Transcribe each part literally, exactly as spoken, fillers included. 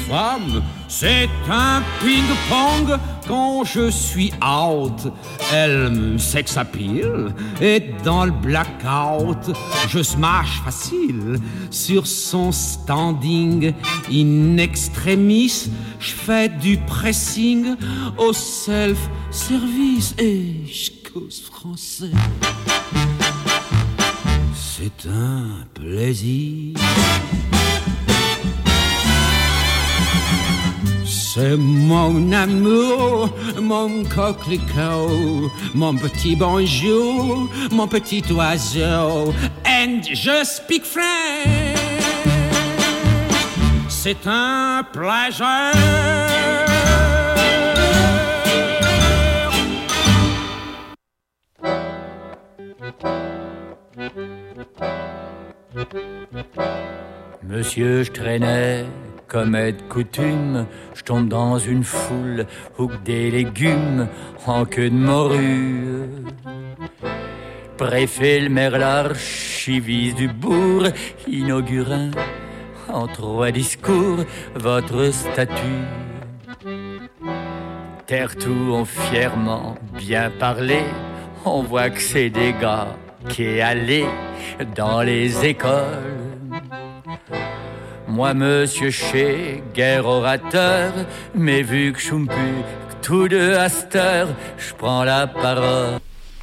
femme, c'est un ping-pong. Quand je suis out, elle me sex appeal. Et dans le blackout, je smash facile sur son standing in extremis. Je fais du pressing au self-service et je cause français. C'est un plaisir. C'est mon amour, mon coquelicot, mon petit bonjour, mon petit oiseau. And je speak French. C'est un plaisir. Monsieur, je traînais, comme est de coutume, je tombe dans une foule où que des légumes en queue de morue. Préfet le maire l'archiviste du bourg, inaugurant en trois discours votre statut. Terre tout ont fièrement bien parlé, on voit que c'est des gars qui est allé dans les écoles. Moi, monsieur Chez, guerre orateur, mais vu que je suis plus tous deux à cette heure, je prends la parole.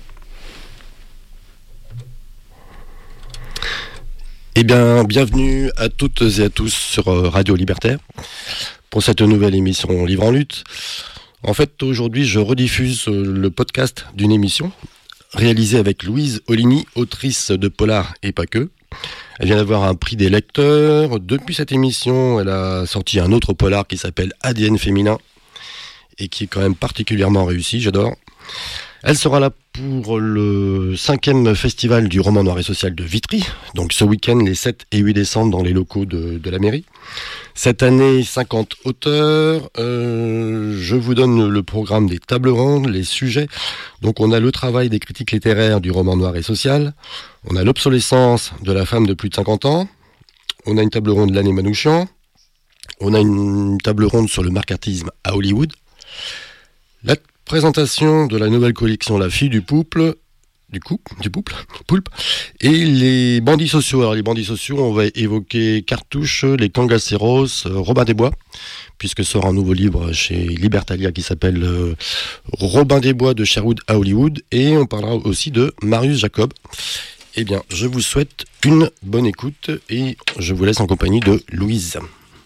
Eh bien, bienvenue à toutes et à tous sur Radio Libertaire pour cette nouvelle émission Livre en lutte. En fait, aujourd'hui, je rediffuse le podcast d'une émission réalisée avec Louise Oligny, autrice de polar et pas que. Elle vient d'avoir un prix des lecteurs. Depuis cette émission, elle a sorti un autre polar qui s'appelle A D N féminin et qui est quand même particulièrement réussi, j'adore. Elle sera là pour le cinquième festival du roman noir et social de Vitry, donc ce week-end les sept et huit décembre dans les locaux de, de la mairie. Cette année, cinquante auteurs. Euh, je vous donne le programme des tables rondes, les sujets. Donc on a le travail des critiques littéraires du roman noir et social. On a l'obsolescence de la femme de plus de cinquante ans. On a une table ronde de l'année Manouchian. On a une table ronde sur le macartisme à Hollywood. La présentation de la nouvelle collection La fille du pouple, du couple, du pouple, poulpe, et les bandits sociaux. Alors les bandits sociaux, on va évoquer Cartouche, les Kangaceros, euh, Robin des Bois, puisque sort un nouveau livre chez Libertalia qui s'appelle euh, Robin des Bois de Sherwood à Hollywood, et on parlera aussi de Marius Jacob. Eh bien, je vous souhaite une bonne écoute et je vous laisse en compagnie de Louise.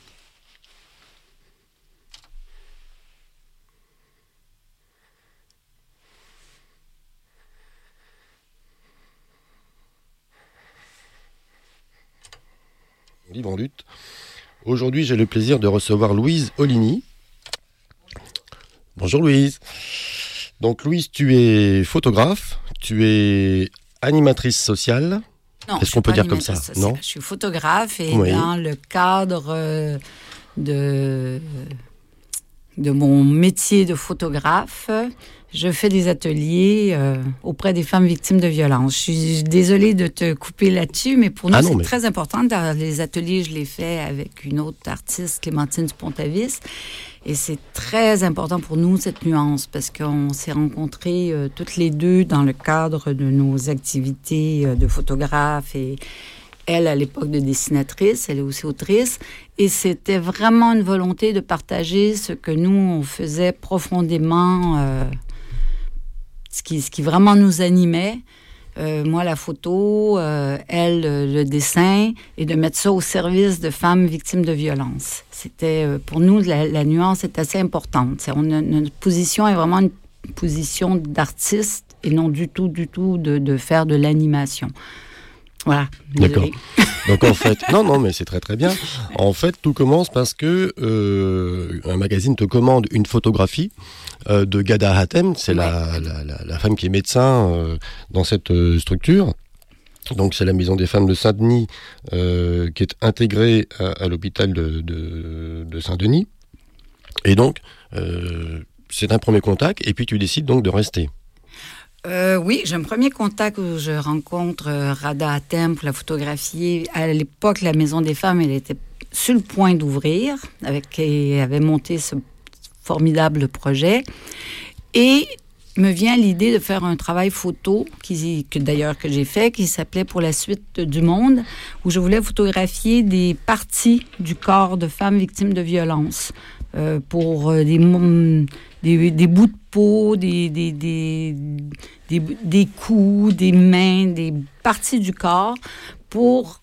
Livre en lutte. Aujourd'hui, j'ai le plaisir de recevoir Louise Oligny. Bonjour Louise. Donc Louise, tu es photographe, tu es animatrice sociale. Non, est-ce qu'on peut dire comme ça? Sociale. Non. Je suis photographe et oui. Dans le cadre de, de mon métier de photographe, je fais des ateliers euh, auprès des femmes victimes de violences. Je suis désolée de te couper là-dessus, mais pour nous, ah non, c'est mais... très important. Dans les ateliers, je les fais avec une autre artiste, Clémentine Dupont-Avis. Et c'est très important pour nous, cette nuance, parce qu'on s'est rencontrés euh, toutes les deux dans le cadre de nos activités euh, de photographe. Et elle, à l'époque de dessinatrice, elle est aussi autrice. Et c'était vraiment une volonté de partager ce que nous, on faisait profondément... Euh, Ce qui, ce qui vraiment nous animait, euh, moi la photo, euh, elle le dessin, et de mettre ça au service de femmes victimes de violences. C'était, euh, pour nous, la, la nuance est assez importante. C'est, on a, notre position est vraiment une position d'artiste et non du tout, du tout de, de faire de l'animation. Voilà. D'accord. Donc en fait, non, non, mais c'est très très bien. En fait, tout commence parce que euh, un magazine te commande une photographie euh, de Ghada Hatem, c'est ouais. la, la, la, la femme qui est médecin euh, dans cette euh, structure. Donc c'est la maison des femmes de Saint-Denis euh, qui est intégrée à, à l'hôpital de, de, de Saint-Denis. Et donc, euh, c'est un premier contact, et puis tu décides donc de rester. Euh, oui, j'ai un premier contact où je rencontre euh, Rada Hatem pour la photographier. À l'époque, la Maison des Femmes, elle était sur le point d'ouvrir, avec, qui avait monté ce formidable projet. Et me vient l'idée de faire un travail photo, qui, que d'ailleurs que j'ai fait, qui s'appelait Pour la suite du monde, où je voulais photographier des parties du corps de femmes victimes de violences, euh, pour euh, des, des, des bouts de peau, des, des, des, des, des coups, des mains, des parties du corps, pour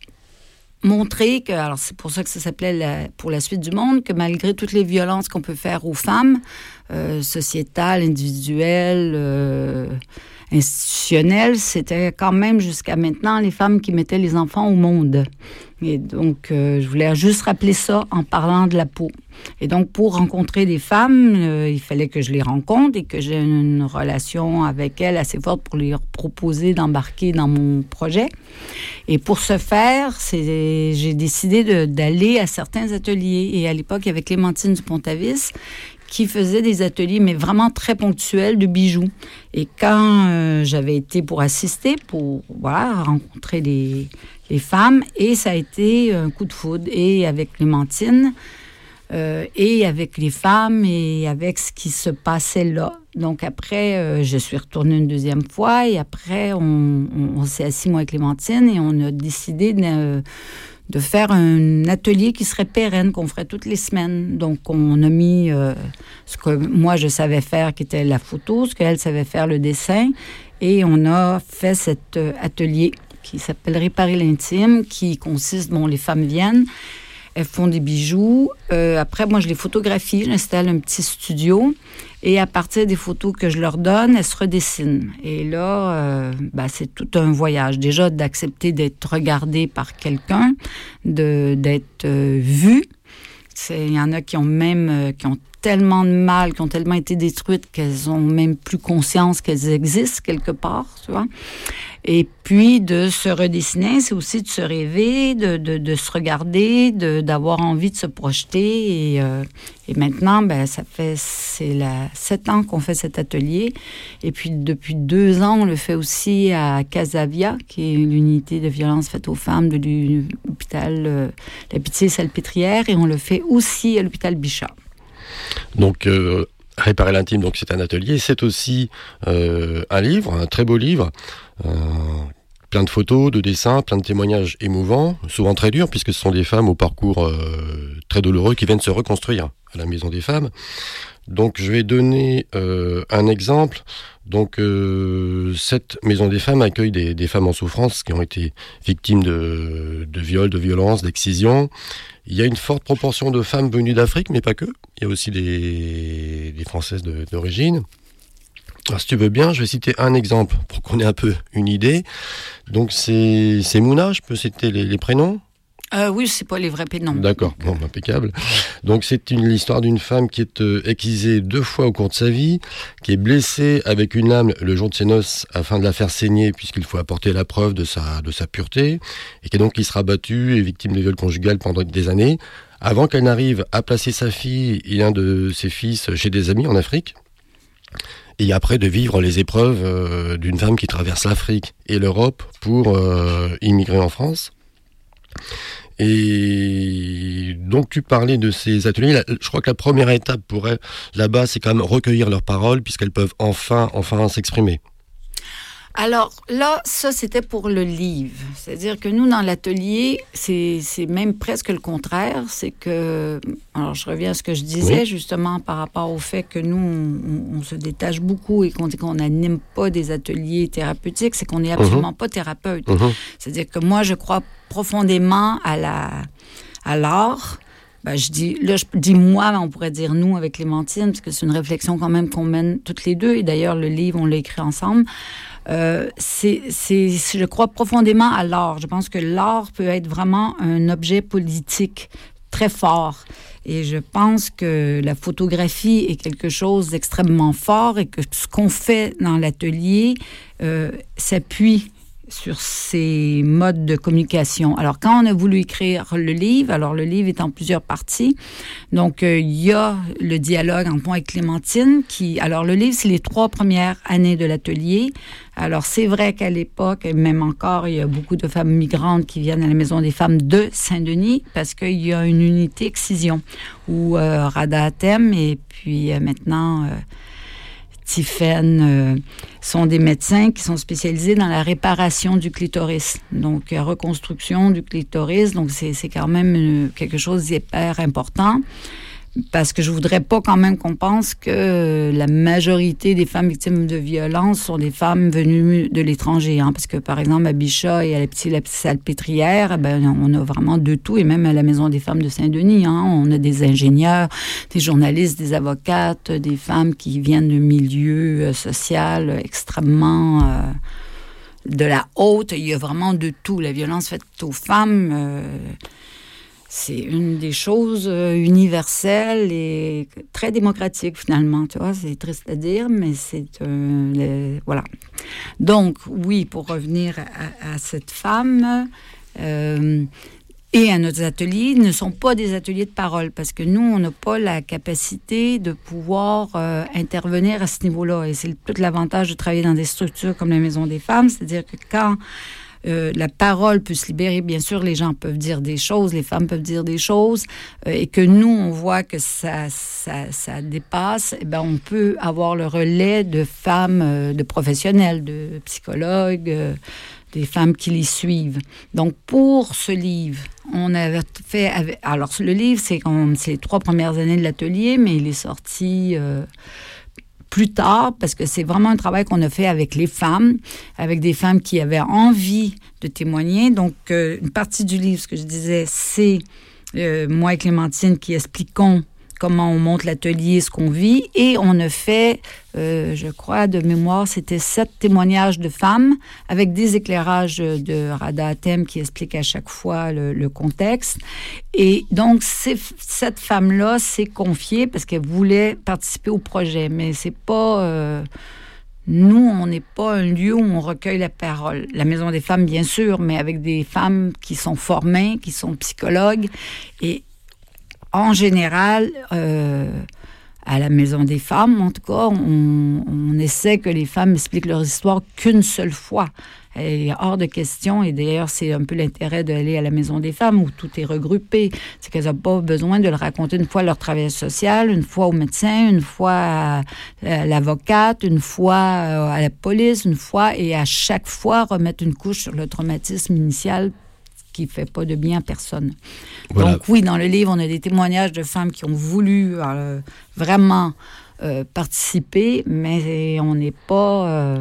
montrer que, alors c'est pour ça que ça s'appelait la, Pour la suite du monde, que malgré toutes les violences qu'on peut faire aux femmes, euh, sociétales, individuelles, euh, institutionnelles, c'était quand même jusqu'à maintenant les femmes qui mettaient les enfants au monde. Et donc, euh, je voulais juste rappeler ça en parlant de la peau. Et donc, pour rencontrer des femmes, euh, il fallait que je les rencontre et que j'ai une, une relation avec elles assez forte pour leur proposer d'embarquer dans mon projet. Et pour ce faire, c'est, j'ai décidé de, d'aller à certains ateliers. Et à l'époque, il y avait Clémentine Dupont-Avis qui faisait des ateliers, mais vraiment très ponctuels, de bijoux. Et quand euh, j'avais été pour assister, pour voilà, rencontrer les, les femmes, et ça a été un coup de foudre. Et avec Clémentine, euh, et avec les femmes, et avec ce qui se passait là. Donc après, euh, je suis retournée une deuxième fois, et après, on, on, on s'est assis, moi et Clémentine, et on a décidé de... de faire un atelier qui serait pérenne, qu'on ferait toutes les semaines. Donc, on a mis euh, ce que moi, je savais faire, qui était la photo, ce qu'elle savait faire, le dessin. Et on a fait cet euh, atelier qui s'appelle Réparer l'intime, qui consiste, bon, les femmes viennent, elles font des bijoux. Euh, après, moi, je les photographie, j'installe un petit studio. Et à partir des photos que je leur donne, elles se redessinent. Et là, euh, ben, c'est tout un voyage. Déjà, d'accepter d'être regardée par quelqu'un, de, d'être euh, vue. Il y en a qui ont même euh, qui ont tellement de mal, qui ont tellement été détruites qu'elles ont même plus conscience qu'elles existent quelque part, tu vois. Et puis, de se redessiner, c'est aussi de se rêver, de, de, de se regarder, de, d'avoir envie de se projeter. Et, euh, et maintenant, ben, ça fait c'est la, sept ans qu'on fait cet atelier. Et puis, depuis deux ans, on le fait aussi à Casavia, qui est l'unité de violence faite aux femmes de l'hôpital euh, La Pitié-Salpêtrière. Et on le fait aussi à l'hôpital Bichat. Donc, euh, Réparer l'intime, donc c'est un atelier. C'est aussi euh, un livre, un très beau livre. Euh, plein de photos, de dessins, plein de témoignages émouvants, souvent très durs, puisque ce sont des femmes au parcours euh, très douloureux qui viennent se reconstruire à la Maison des Femmes. Donc, je vais donner euh, un exemple. Donc, euh, cette Maison des Femmes accueille des, des femmes en souffrance qui ont été victimes de, de viols, de violences, d'excisions. Il y a une forte proportion de femmes venues d'Afrique, mais pas que. Il y a aussi des, des Françaises de, d'origine. Alors, si tu veux bien, je vais citer un exemple pour qu'on ait un peu une idée. Donc, c'est, c'est Mouna, je peux citer les, les prénoms ? Euh, oui, c'est pas les vrais prénoms. D'accord, bon, impeccable. Donc, c'est une, l'histoire d'une femme qui est euh, excisée deux fois au cours de sa vie, qui est blessée avec une lame le jour de ses noces afin de la faire saigner, puisqu'il faut apporter la preuve de sa, de sa pureté, et qui est donc qui sera battue et victime de viol conjugal pendant des années, avant qu'elle n'arrive à placer sa fille et un de ses fils chez des amis en Afrique. Et après de vivre les épreuves euh, d'une femme qui traverse l'Afrique et l'Europe pour euh, immigrer en France. Et donc tu parlais de ces ateliers. Je crois que la première étape pour elles là-bas, c'est quand même recueillir leurs paroles, puisqu'elles peuvent enfin, enfin s'exprimer. Alors là, ça, c'était pour le livre. C'est-à-dire que nous, dans l'atelier, c'est, c'est même presque le contraire. C'est que... Alors, je reviens à ce que je disais, oui. Justement, par rapport au fait que nous, on, on se détache beaucoup et qu'on dit qu'on n'anime pas des ateliers thérapeutiques, c'est qu'on n'est absolument uh-huh. pas thérapeute. Uh-huh. C'est-à-dire que moi, je crois profondément à, la, à l'art. Ben, je dis, là, je dis moi, mais on pourrait dire nous avec Clémentine, parce que c'est une réflexion quand même qu'on mène toutes les deux. Et d'ailleurs, le livre, on l'a écrit ensemble. Euh, c'est, c'est, je crois profondément à l'art. Je pense que l'art peut être vraiment un objet politique très fort. Et je pense que la photographie est quelque chose d'extrêmement fort et que ce qu'on fait dans l'atelier euh, s'appuie sur ces modes de communication. Alors, quand on a voulu écrire le livre, alors le livre est en plusieurs parties. Donc, il euh, y a le dialogue entre moi et Clémentine qui... Alors, le livre, c'est les trois premières années de l'atelier. Alors, c'est vrai qu'à l'époque, et même encore, il y a beaucoup de femmes migrantes qui viennent à la Maison des femmes de Saint-Denis parce qu'il y a une unité excision où euh, Rada Hatem et puis euh, maintenant... Euh, Tiphaine euh, sont des médecins qui sont spécialisés dans la réparation du clitoris. Donc, euh, reconstruction du clitoris. Donc, c'est, c'est quand même une, quelque chose d'hyper important. Parce que je voudrais pas quand même qu'on pense que la majorité des femmes victimes de violences sont des femmes venues de l'étranger. Hein, parce que, par exemple, à Bichat et à la petite Salpêtrière, ben, on a vraiment de tout. Et même à la Maison des femmes de Saint-Denis, hein, on a des ingénieurs, des journalistes, des avocates, des femmes qui viennent de milieux euh, sociaux extrêmement... Euh, de la haute. Il y a vraiment de tout. La violence faite aux femmes... Euh, c'est une des choses universelles et très démocratiques, finalement. Tu vois, c'est triste à dire, mais c'est... Euh, le, voilà. Donc, oui, pour revenir à, à cette femme euh, et à nos ateliers, ne sont pas des ateliers de parole, parce que nous, on n'a pas la capacité de pouvoir euh, intervenir à ce niveau-là. Et c'est tout l'avantage de travailler dans des structures comme la Maison des femmes, c'est-à-dire que quand... Euh, la parole peut se libérer. Bien sûr, les gens peuvent dire des choses, les femmes peuvent dire des choses, euh, et que nous, on voit que ça, ça, ça dépasse, eh ben, on peut avoir le relais de femmes, euh, de professionnels, de psychologues, euh, des femmes qui les suivent. Donc, pour ce livre, on avait fait... Avec, alors, le livre, c'est, c'est les trois premières années de l'atelier, mais il est sorti... Euh, plus tard, parce que c'est vraiment un travail qu'on a fait avec les femmes, avec des femmes qui avaient envie de témoigner. Donc, euh, une partie du livre, ce que je disais, c'est euh, moi et Clémentine qui expliquons comment on monte l'atelier, ce qu'on vit. Et on a fait, euh, je crois, de mémoire, c'était sept témoignages de femmes avec des éclairages de Rada Hatem qui expliquent à chaque fois le, le contexte. Et donc, ces, cette femme-là s'est confiée parce qu'elle voulait participer au projet. Mais c'est pas... Euh, nous, on n'est pas un lieu où on recueille la parole. La Maison des femmes, bien sûr, mais avec des femmes qui sont formées, qui sont psychologues. Et en général, euh, à la Maison des femmes, en tout cas, on, on essaie que les femmes expliquent leur histoire qu'une seule fois. Il est hors de question, et d'ailleurs, c'est un peu l'intérêt d'aller à la Maison des femmes où tout est regroupé. C'est qu'elles n'ont pas besoin de le raconter une fois à leur travail social, une fois au médecin, une fois à, à l'avocate, une fois à la police, une fois, et à chaque fois remettre une couche sur le traumatisme initial qui ne fait pas de bien à personne. Voilà. Donc oui, dans le livre, on a des témoignages de femmes qui ont voulu euh, vraiment euh, participer, mais on n'est pas... Euh,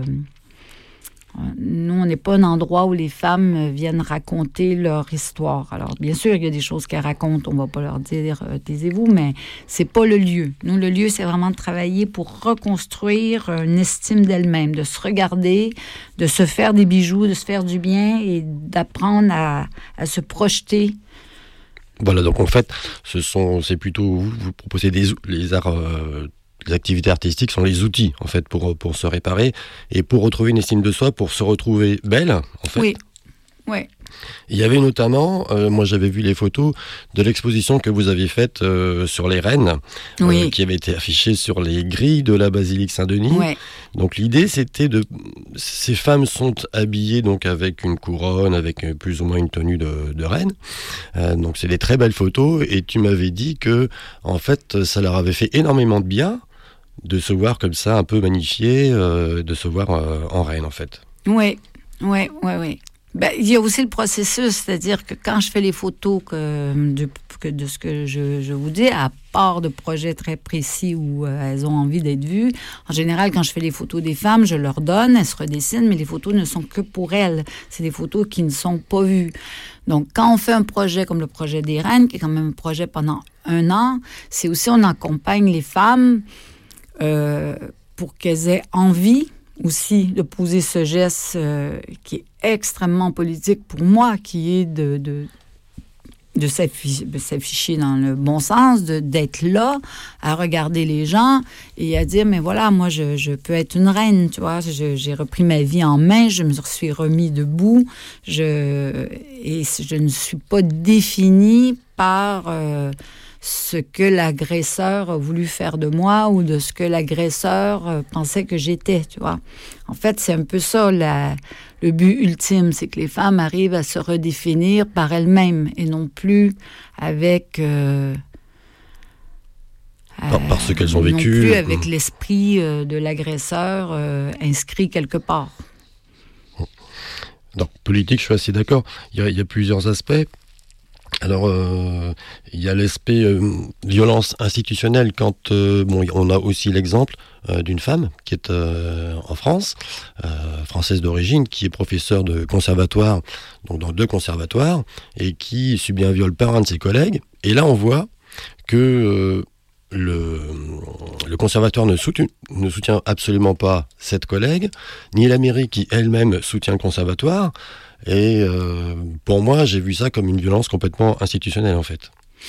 nous, on n'est pas un endroit où les femmes viennent raconter leur histoire. Alors, bien sûr, il y a des choses qu'elles racontent, on ne va pas leur dire euh, « taisez-vous », mais c'est pas le lieu. Nous, le lieu, c'est vraiment de travailler pour reconstruire une estime d'elle-même, de se regarder, de se faire des bijoux, de se faire du bien et d'apprendre à, à se projeter. Voilà, donc en fait, ce sont, c'est plutôt, vous, vous proposez des, les arts... Euh, les activités artistiques sont les outils, en fait, pour, pour se réparer et pour retrouver une estime de soi, pour se retrouver belle, en fait. Oui, oui. Il y avait notamment, euh, moi j'avais vu les photos de l'exposition que vous aviez faite euh, sur les reines, oui. euh, qui avait été affichée sur les grilles de la basilique Saint-Denis. Oui. Donc l'idée c'était de... Ces femmes sont habillées donc avec une couronne, avec plus ou moins une tenue de, de reine. Euh, donc c'est des très belles photos et tu m'avais dit que en fait ça leur avait fait énormément de bien de se voir comme ça un peu magnifié, euh, de se voir euh, en reine en fait. Oui, oui, oui, oui. Ben, il y a aussi le processus, c'est-à-dire que quand je fais les photos que, de, que de ce que je, je vous dis, à part de projets très précis où euh, elles ont envie d'être vues, en général, quand je fais les photos des femmes, je leur donne, elles se redessinent, mais les photos ne sont que pour elles. C'est des photos qui ne sont pas vues. Donc, quand on fait un projet comme le projet des Reines, qui est quand même un projet pendant un an, c'est aussi on accompagne les femmes euh, pour qu'elles aient envie aussi de poser ce geste euh, qui est extrêmement politique pour moi, qui est de, de, de s'afficher, de s'afficher dans le bon sens, de, d'être là, à regarder les gens et à dire, mais voilà, moi, je, je peux être une reine, tu vois. Je, j'ai repris ma vie en main, je me suis remis debout, je, et je ne suis pas définie par euh, ce que l'agresseur a voulu faire de moi ou de ce que l'agresseur euh, pensait que j'étais, tu vois. En fait, c'est un peu ça, la... Le but ultime, c'est que les femmes arrivent à se redéfinir par elles-mêmes et non plus avec... Euh, par, par ce qu'elles ont non vécu. Non plus avec l'esprit euh, de l'agresseur euh, inscrit quelque part. Dans politique, je suis assez d'accord. Il y a, il y a plusieurs aspects. Alors, euh, il y a l'aspect euh, violence institutionnelle quand euh, bon, on a aussi l'exemple euh, d'une femme qui est euh, en France, euh, française d'origine, qui est professeure de conservatoire, donc dans deux conservatoires, et qui subit un viol par un de ses collègues. Et là, on voit que euh, le, le conservatoire ne soutient, ne soutient absolument pas cette collègue, ni la mairie qui elle-même soutient le conservatoire. Et euh, pour moi, j'ai vu ça comme une violence complètement institutionnelle, en fait.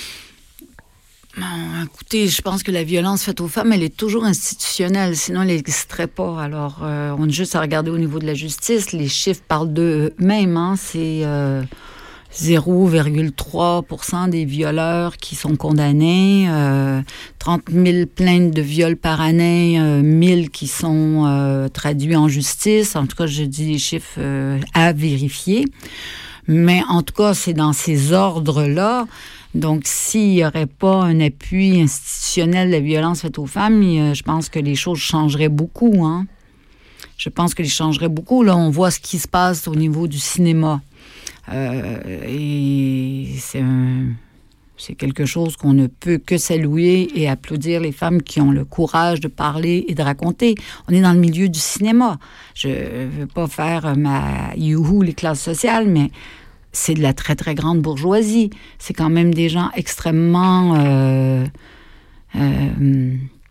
Bon, écoutez, je pense que la violence faite aux femmes, elle est toujours institutionnelle, sinon elle n'existerait pas. Alors, euh, on a juste à regarder au niveau de la justice. Les chiffres parlent d'eux-mêmes. Hein. C'est euh, zéro virgule trois pour cent des violeurs qui sont condamnés, euh, trente mille plaintes de viol par année, euh, mille qui sont euh, traduits en justice. En tout cas, je dis les chiffres euh, à vérifier. Mais en tout cas, c'est dans ces ordres-là. Donc, s'il n'y aurait pas un appui institutionnel de la violence faite aux femmes, je pense que les choses changeraient beaucoup. Hein? Je pense que les changeraient beaucoup. Là, on voit ce qui se passe au niveau du cinéma. Euh, et c'est, un, c'est quelque chose qu'on ne peut que saluer et applaudir les femmes qui ont le courage de parler et de raconter. On est dans le milieu du cinéma. Je ne veux pas faire ma youhou les classes sociales, mais c'est de la très, très grande bourgeoisie. C'est quand même des gens extrêmement... Euh, euh,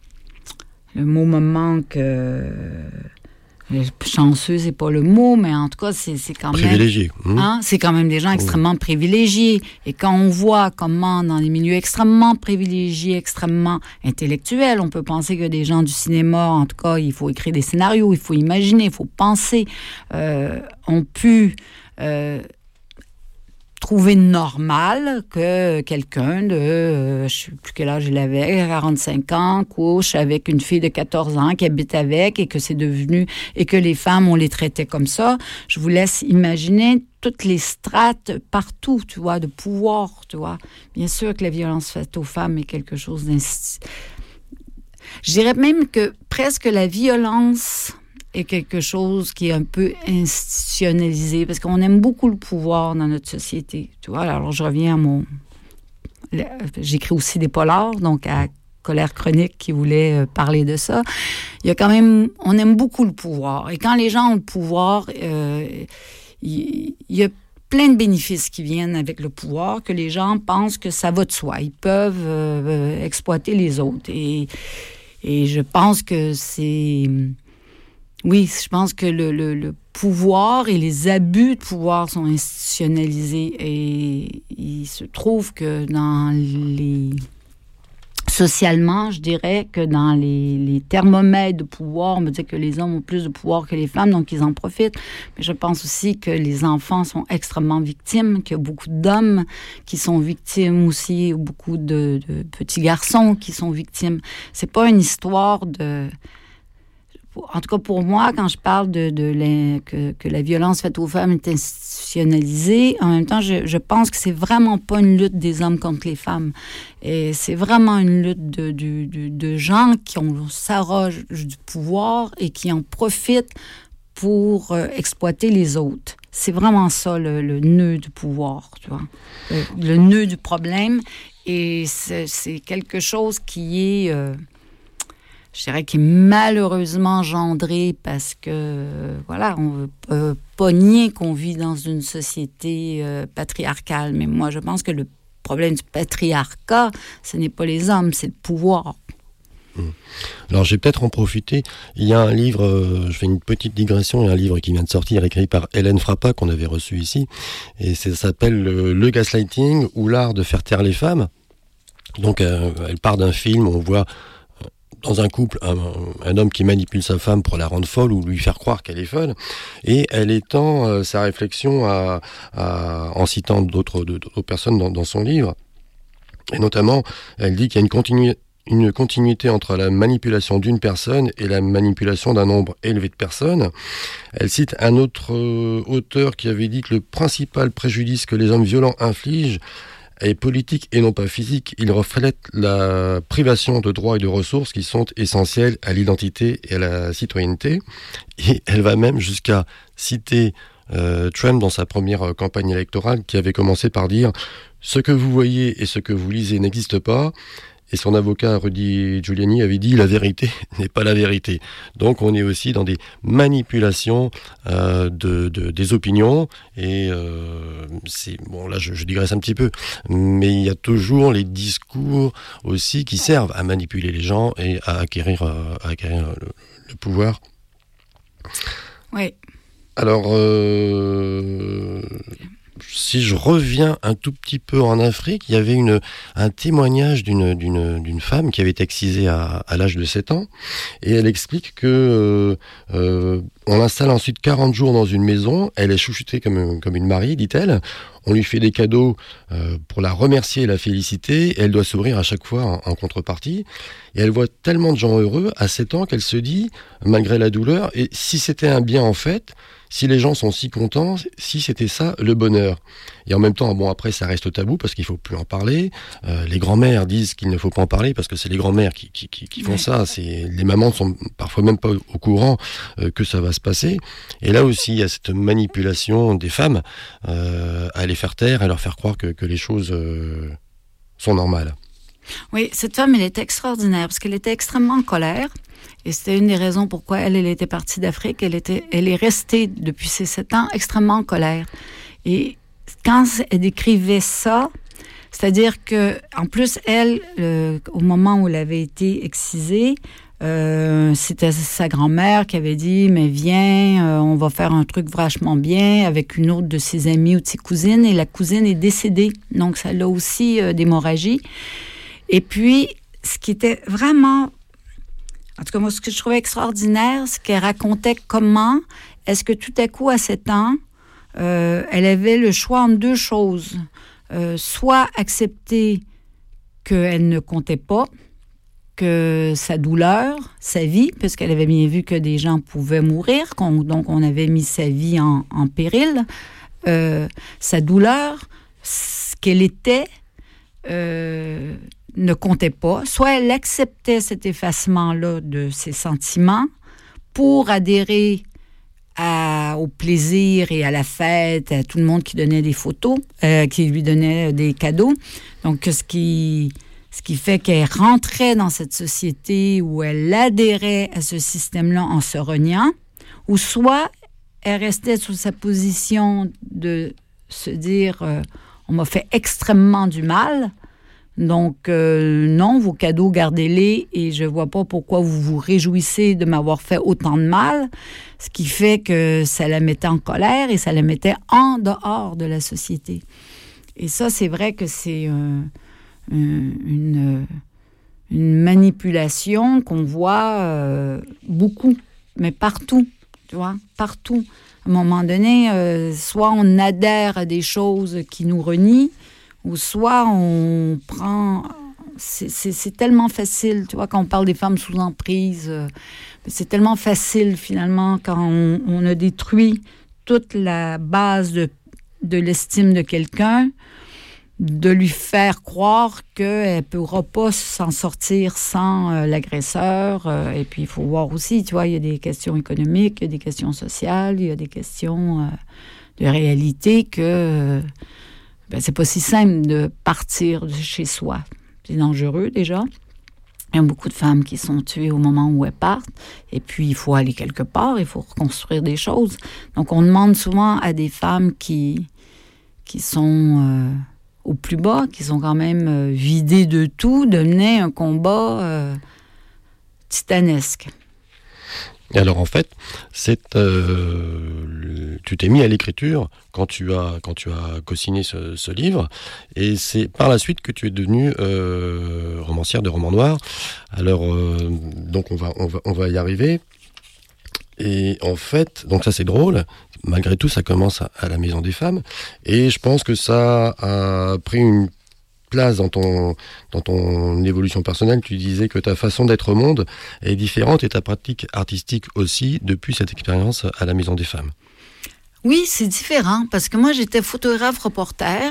le mot me manque... Euh, chanceux, c'est pas le mot, mais en tout cas, c'est, c'est quand même... Privilégiés. Mmh. Hein, c'est quand même des gens extrêmement mmh. privilégiés. Et quand on voit comment, dans les milieux extrêmement privilégiés, extrêmement intellectuels, on peut penser que des gens du cinéma, en tout cas, il faut écrire des scénarios, il faut imaginer, il faut penser, euh, ont pu... Euh, trouver normal que quelqu'un de, euh, je ne sais plus quel âge il avait, quarante-cinq ans, couche avec une fille de quatorze ans qui habite avec et que c'est devenu, et que les femmes, on les traitait comme ça. Je vous laisse imaginer toutes les strates partout, tu vois, de pouvoir, tu vois. Bien sûr que la violence faite aux femmes est quelque chose d'institutionnel. Je dirais même que presque la violence est quelque chose qui est un peu institutionnalisé, parce qu'on aime beaucoup le pouvoir dans notre société. Tu vois, alors je reviens à mon... J'écris aussi des polars, donc à Colère Chronique qui voulait parler de ça. Il y a quand même... On aime beaucoup le pouvoir. Et quand les gens ont le pouvoir, euh, il, il y a plein de bénéfices qui viennent avec le pouvoir, que les gens pensent que ça va de soi. Ils peuvent euh, exploiter les autres. Et, et je pense que c'est... Oui, je pense que le, le, le pouvoir et les abus de pouvoir sont institutionnalisés et il se trouve que dans les... Socialement, je dirais que dans les, les thermomètres de pouvoir, on me dit que les hommes ont plus de pouvoir que les femmes, donc ils en profitent. Mais je pense aussi que les enfants sont extrêmement victimes, qu'il y a beaucoup d'hommes qui sont victimes aussi, beaucoup de, de petits garçons qui sont victimes. C'est pas une histoire de... En tout cas, pour moi, quand je parle de, de la, que, que la violence faite aux femmes est institutionnalisée, en même temps, je, je pense que c'est vraiment pas une lutte des hommes contre les femmes. Et c'est vraiment une lutte de, de, de, de gens qui ont s'arrogent du pouvoir et qui en profitent pour euh, exploiter les autres. C'est vraiment ça, le, le nœud du pouvoir, tu vois. Le, le nœud du problème. Et c'est, c'est quelque chose qui est... Euh, je dirais qui est malheureusement engendré parce que, euh, voilà, on veut euh, pas nier qu'on vit dans une société euh, patriarcale. Mais moi, je pense que le problème du patriarcat, ce n'est pas les hommes, c'est le pouvoir. Alors, je vais peut-être en profiter. Il y a un livre, euh, je fais une petite digression, il y a un livre qui vient de sortir, écrit par Hélène Frappa, qu'on avait reçu ici, et ça s'appelle Le, le gaslighting, ou l'art de faire taire les femmes. Donc, euh, elle part d'un film où on voit dans un couple un, un homme qui manipule sa femme pour la rendre folle ou lui faire croire qu'elle est folle, et elle étend euh, sa réflexion à, à, en citant d'autres, d'autres personnes dans, dans son livre. Et notamment, elle dit qu'il y a une continuité une continuité entre la manipulation d'une personne et la manipulation d'un nombre élevé de personnes. Elle cite un autre euh, auteur qui avait dit que le principal préjudice que les hommes violents infligent est politique et non pas physique. Il reflète la privation de droits et de ressources qui sont essentiels à l'identité et à la citoyenneté. Et elle va même jusqu'à citer euh, Trump dans sa première campagne électorale, qui avait commencé par dire « Ce que vous voyez et ce que vous lisez n'existe pas ». Et son avocat, Rudy Giuliani, avait dit « La vérité n'est pas la vérité ». Donc on est aussi dans des manipulations euh, de, de, des opinions. Et euh, c'est, bon, là je, je digresse un petit peu, mais il y a toujours les discours aussi qui servent à manipuler les gens et à acquérir, à acquérir le, le pouvoir. Oui. Alors... Euh, si je reviens un tout petit peu en Afrique, il y avait une, un témoignage d'une, d'une, d'une femme qui avait été excisée à, à l'âge de sept ans, et elle explique que euh, euh, on l'installe ensuite quarante jours dans une maison, elle est chouchoutée comme, comme une Marie, dit-elle, on lui fait des cadeaux euh, pour la remercier et la féliciter, et elle doit s'ouvrir à chaque fois en, en contrepartie, et elle voit tellement de gens heureux à sept ans qu'elle se dit, malgré la douleur, et si c'était un bien en fait, si les gens sont si contents, si c'était ça le bonheur. Et en même temps, bon, après ça reste tabou parce qu'il faut plus en parler. Euh, les grands-mères disent qu'il ne faut pas en parler parce que c'est les grands-mères qui, qui, qui, qui font ouais. ça. C'est, les mamans sont parfois même pas au courant euh, que ça va se passer. Et là aussi, il y a cette manipulation des femmes euh, à les faire taire, à leur faire croire que, que les choses euh, sont normales. Oui, cette femme, elle était extraordinaire parce qu'elle était extrêmement en colère. Et c'était une des raisons pourquoi elle, elle était partie d'Afrique. Elle, était, elle est restée, depuis ses sept ans, extrêmement en colère. Et quand elle décrivait ça, c'est-à-dire que, en plus, elle, euh, au moment où elle avait été excisée, euh, c'était sa grand-mère qui avait dit « Mais viens, euh, on va faire un truc vachement bien » avec une autre de ses amies ou de ses cousines. Et la cousine est décédée. Donc, ça a aussi euh, d'hémorragie. Et puis, ce qui était vraiment... En tout cas, moi, ce que je trouvais extraordinaire, c'est qu'elle racontait comment est-ce que tout à coup, à sept ans, euh, elle avait le choix entre deux choses. Euh, soit accepter qu'elle ne comptait pas, que sa douleur, sa vie, puisqu'elle avait bien vu que des gens pouvaient mourir, qu'on, donc on avait mis sa vie en, en péril, euh, sa douleur, ce qu'elle était... Euh, ne comptait pas. Soit elle acceptait cet effacement-là de ses sentiments pour adhérer à, au plaisir et à la fête, à tout le monde qui donnait des photos, euh, qui lui donnait des cadeaux. Donc, ce qui, ce qui fait qu'elle rentrait dans cette société où elle adhérait à ce système-là en se reniant, ou soit elle restait sur sa position de se dire euh, « on m'a fait extrêmement du mal », donc, euh, non, vos cadeaux, gardez-les et je vois pas pourquoi vous vous réjouissez de m'avoir fait autant de mal, ce qui fait que ça la mettait en colère et ça la mettait en dehors de la société. Et ça, c'est vrai que c'est euh, une, une manipulation qu'on voit euh, beaucoup, mais partout, tu vois, partout. À un moment donné, euh, soit on adhère à des choses qui nous renient, ou soit on prend... C'est, c'est, c'est tellement facile, tu vois, quand on parle des femmes sous emprise, euh, c'est tellement facile, finalement, quand on, on a détruit toute la base de, de l'estime de quelqu'un, de lui faire croire qu'elle ne pourra pas s'en sortir sans euh, l'agresseur. Euh, et puis, il faut voir aussi, tu vois, il y a des questions économiques, il y a des questions sociales, il y a des questions euh, de réalité que... Euh, Ben, c'est pas si simple de partir de chez soi. C'est dangereux, déjà. Il y a beaucoup de femmes qui sont tuées au moment où elles partent. Et puis, il faut aller quelque part, il faut reconstruire des choses. Donc, on demande souvent à des femmes qui, qui sont euh, au plus bas, qui sont quand même euh, vidées de tout, de mener un combat euh, titanesque. Et alors en fait, c'est, euh, tu t'es mis à l'écriture quand tu as, quand tu as co-signé ce, ce livre, et c'est par la suite que tu es devenue euh, romancière de romans noirs. Alors euh, donc on va, on va, on va y arriver. Et en fait, donc ça c'est drôle, malgré tout ça commence à, à la Maison des Femmes, et je pense que ça a pris une place dans ton, dans ton évolution personnelle. Tu disais que ta façon d'être au monde est différente et ta pratique artistique aussi depuis cette expérience à la Maison des Femmes. Oui, c'est différent, parce que moi j'étais photographe reporter,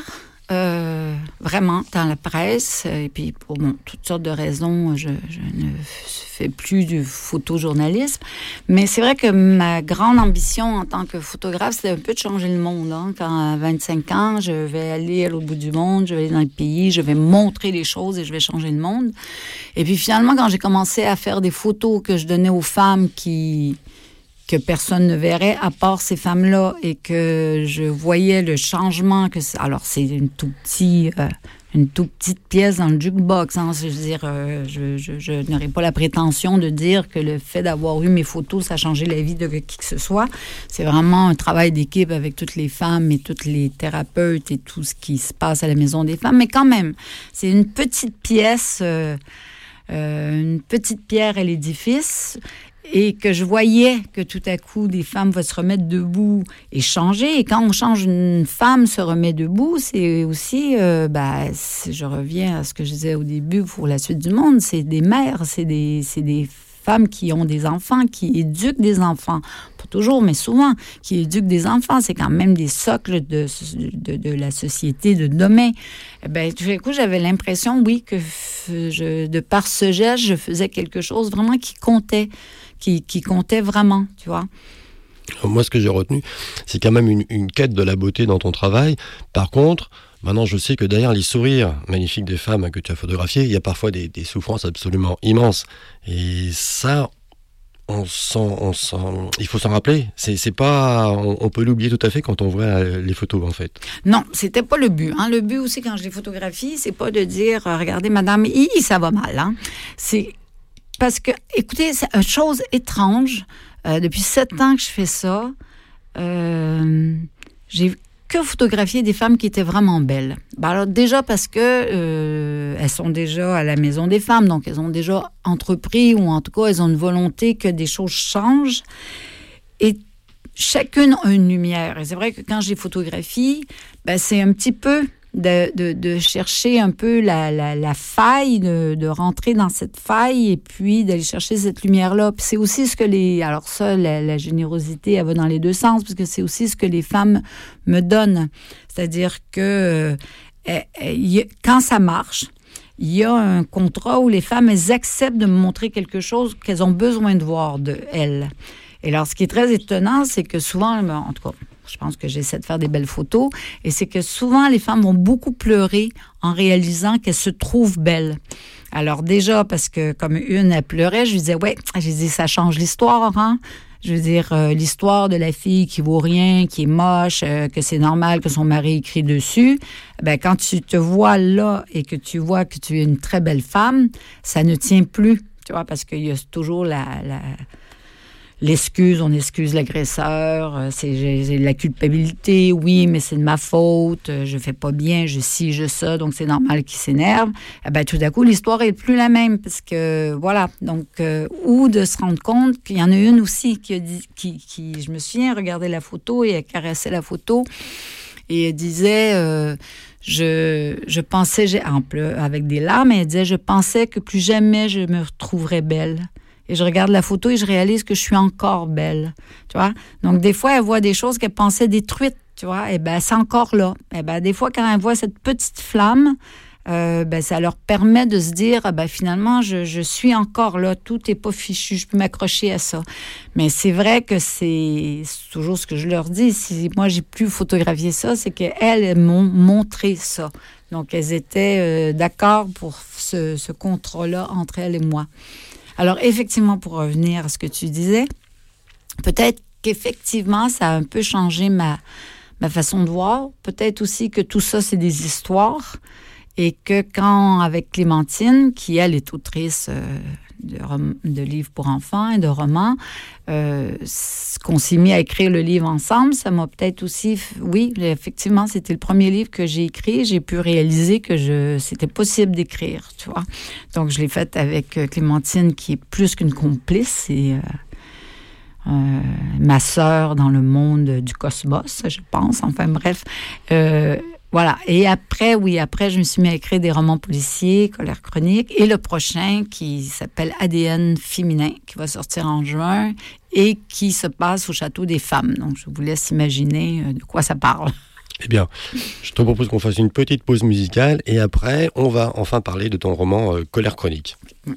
euh, vraiment dans la presse, et puis pour bon, toutes sortes de raisons, je, je ne fais plus du photojournalisme, mais c'est vrai que ma grande ambition en tant que photographe, c'était un peu de changer le monde. Hein. Quand à vingt-cinq ans, je vais aller à l'autre bout du monde, je vais aller dans le pays, je vais montrer les choses et je vais changer le monde. Et puis finalement, quand j'ai commencé à faire des photos que je donnais aux femmes qui... que personne ne verrait à part ces femmes-là, et que je voyais le changement que c'est. Alors c'est une tout petite euh, une toute petite pièce dans le jukebox, hein. Je veux dire, euh, je, je, je n'aurais pas la prétention de dire que le fait d'avoir eu mes photos, ça a changé la vie de qui que ce soit. C'est vraiment un travail d'équipe avec toutes les femmes et toutes les thérapeutes et tout ce qui se passe à la Maison des Femmes, mais quand même, c'est une petite pièce, euh, euh, une petite pierre à l'édifice. Et que je voyais que tout à coup, des femmes vont se remettre debout et changer. Et quand on change, une femme se remet debout, c'est aussi, euh, bah, c'est, je reviens à ce que je disais au début pour la suite du monde, c'est des mères, c'est des, c'est des femmes qui ont des enfants, qui éduquent des enfants. Pas toujours, mais souvent, qui éduquent des enfants. C'est quand même des socles de, de, de la société de demain. Eh bien, tout à coup, j'avais l'impression, oui, que je, de par ce geste, je faisais quelque chose vraiment qui comptait. Qui, qui comptait vraiment, tu vois. Moi, ce que j'ai retenu, c'est quand même une, une quête de la beauté dans ton travail. Par contre, maintenant, je sais que derrière les sourires magnifiques des femmes que tu as photographiées, il y a parfois des, des souffrances absolument immenses. Et ça, on s'en, on s'en, il faut s'en rappeler. C'est, c'est pas, on, on peut l'oublier tout à fait quand on voit les photos, en fait. Non, c'était pas le but. Hein. Le but aussi, quand je les photographie, c'est pas de dire, regardez, madame, hi, ça va mal. Hein. C'est Parce que, écoutez, c'est une chose étrange. Euh, depuis sept ans que je fais ça, euh, j'ai que photographié des femmes qui étaient vraiment belles. Ben alors déjà parce que euh, elles sont déjà à la Maison des Femmes, donc elles ont déjà entrepris, ou en tout cas, elles ont une volonté que des choses changent. Et chacune a une lumière. Et c'est vrai que quand je les photographie, ben c'est un petit peu... De, de, de chercher un peu la, la, la faille, de, de rentrer dans cette faille et puis d'aller chercher cette lumière-là. Puis c'est aussi ce que les... Alors ça, la, la générosité, elle va dans les deux sens, parce que c'est aussi ce que les femmes me donnent. C'est-à-dire que euh, y a, quand ça marche, il y a un contrat où les femmes, elles acceptent de me montrer quelque chose qu'elles ont besoin de voir de elles. Et alors, ce qui est très étonnant, c'est que souvent, en tout cas... Je pense que j'essaie de faire des belles photos. Et c'est que souvent, les femmes vont beaucoup pleurer en réalisant qu'elles se trouvent belles. Alors déjà, parce que comme une, elle pleurait, je lui disais, ouais, je dis, ça change l'histoire, hein. Je veux dire, euh, l'histoire de la fille qui vaut rien, qui est moche, euh, que c'est normal que son mari écrit dessus. Ben, quand tu te vois là et que tu vois que tu es une très belle femme, ça ne tient plus, tu vois, parce qu'il y a toujours la... la l'excuse, on excuse l'agresseur, c'est, j'ai, j'ai la culpabilité, oui, mais c'est de ma faute, je fais pas bien, je ci, je ça, donc c'est normal qu'il s'énerve. Eh ben, tout d'un coup, l'histoire est plus la même, parce que, voilà, donc, euh, ou de se rendre compte qu'il y en a une aussi qui a dit, qui, qui je me souviens, regardait la photo et elle caressait la photo, et elle disait, euh, je, je pensais, j'ai, en pleu, avec des larmes, elle disait, je pensais que plus jamais je me retrouverais belle. Et je regarde la photo et je réalise que je suis encore belle, tu vois. Donc, des fois, elle voit des choses qu'elle pensait détruites, tu vois. Et bien, c'est encore là. Et bien, des fois, quand elle voit cette petite flamme, euh, ben, ça leur permet de se dire, ah ben, finalement, je, je suis encore là. Tout n'est pas fichu. Je peux m'accrocher à ça. Mais c'est vrai que c'est, c'est toujours ce que je leur dis. Si moi, j'ai pu photographier ça, c'est qu'elles, elles m'ont montré ça. Donc, elles étaient euh, d'accord pour ce, ce contrat-là entre elles et moi. Alors, effectivement, pour revenir à ce que tu disais, peut-être qu'effectivement, ça a un peu changé ma, ma façon de voir. Peut-être aussi que tout ça, c'est des histoires Et que quand, avec Clémentine, qui elle est autrice euh, de, rom- de livres pour enfants et de romans, euh, qu'on s'est mis à écrire le livre ensemble, ça m'a peut-être aussi... Oui, effectivement, c'était le premier livre que j'ai écrit. J'ai pu réaliser que je, c'était possible d'écrire, tu vois. Donc, je l'ai fait avec Clémentine, qui est plus qu'une complice. Et, euh, euh, ma sœur dans le monde du cosmos, je pense. Enfin, bref... Euh, Voilà. Et après, oui, après, je me suis mis à écrire des romans policiers, Colère chronique, et le prochain qui s'appelle A D N féminin, qui va sortir en juin et qui se passe au Château des Femmes. Donc, je vous laisse imaginer de quoi ça parle. Eh bien, je te propose qu'on fasse une petite pause musicale et après, on va enfin parler de ton roman euh, Colère chronique. Mm.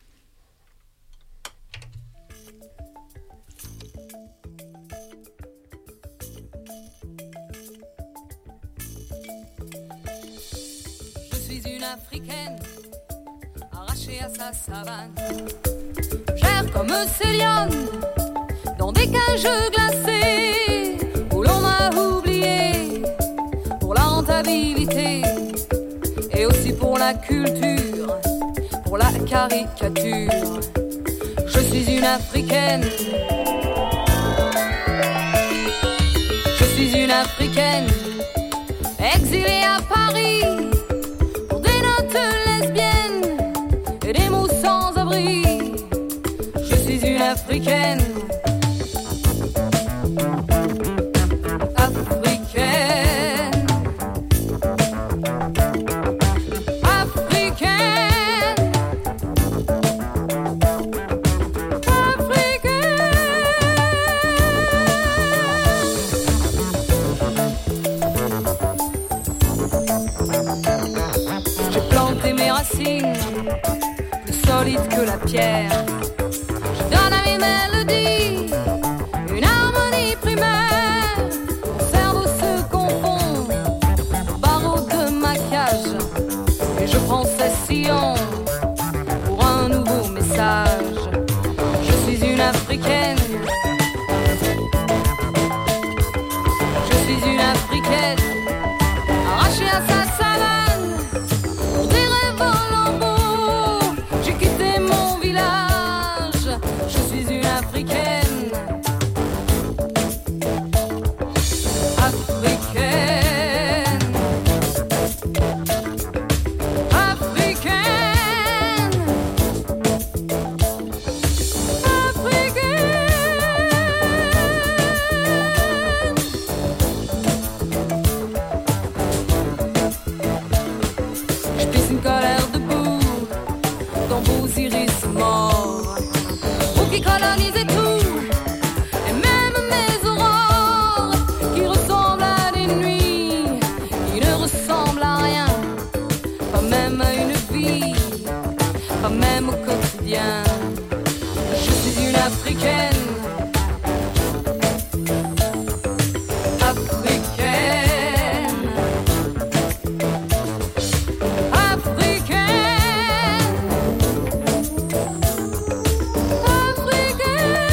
Africaine, arrachée à sa savane, gère comme ces lionnes dans des cages glacées où l'on m'a oublié pour la rentabilité et aussi pour la culture, pour la caricature. Je suis une Africaine, je suis une Africaine exilée à Paris. Africaine, africaine, africaine, africaine. J'ai planté mes racines, plus solides que la pierre. Donne à mes mélodies une harmonie primaire. Mon cerveau se confond aux barreaux de ma cage et je prends ces sillons pour un nouveau message. Je suis une Africaine, je suis une Africaine arrachée à sa savane pour des rêves en lambeaux. J'ai quitté mon village. Africaine, africaine, africaine, africaine. Je pisse une colère debout dans vos iris morts, vous qui colonisez tout. Même au quotidien, je suis une Africaine, africaine, africaine, africaine.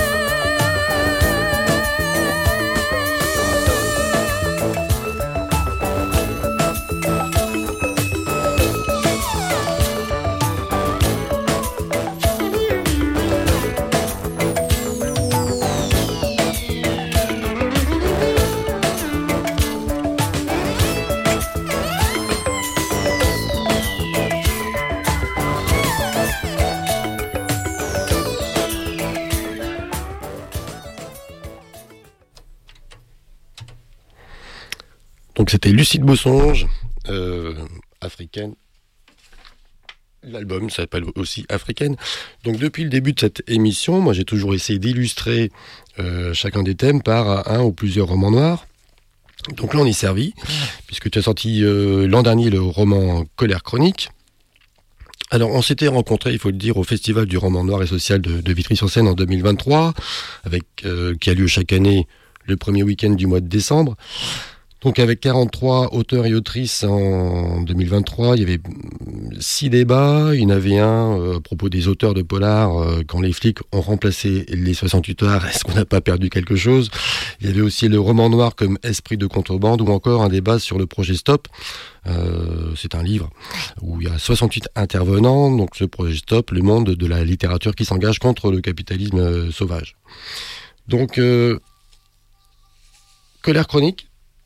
Donc c'était Lucide Bosonge, euh, africaine. L'album s'appelle aussi Africaine. Donc depuis le début de cette émission, moi j'ai toujours essayé d'illustrer euh, chacun des thèmes par un ou plusieurs romans noirs. Donc là on y est servi, puisque tu as sorti euh, l'an dernier le roman Colère chronique. Alors on s'était rencontrés, il faut le dire, au Festival du roman noir et social de, de Vitry-sur-Seine en deux mille vingt-trois, avec, euh, qui a lieu chaque année le premier week-end du mois de décembre. Donc avec quarante-trois auteurs et autrices en deux mille vingt-trois, il y avait six débats. Il y en avait un euh, à propos des auteurs de polar, euh, quand les flics ont remplacé les soixante-huit heures, est-ce qu'on n'a pas perdu quelque chose? Il y avait aussi le roman noir comme esprit de contrebande, ou encore un débat sur le projet Stop. Euh, c'est un livre où il y a soixante-huit intervenants. Donc ce projet Stop, le monde de la littérature qui s'engage contre le capitalisme euh, sauvage. Donc euh, colère chronique.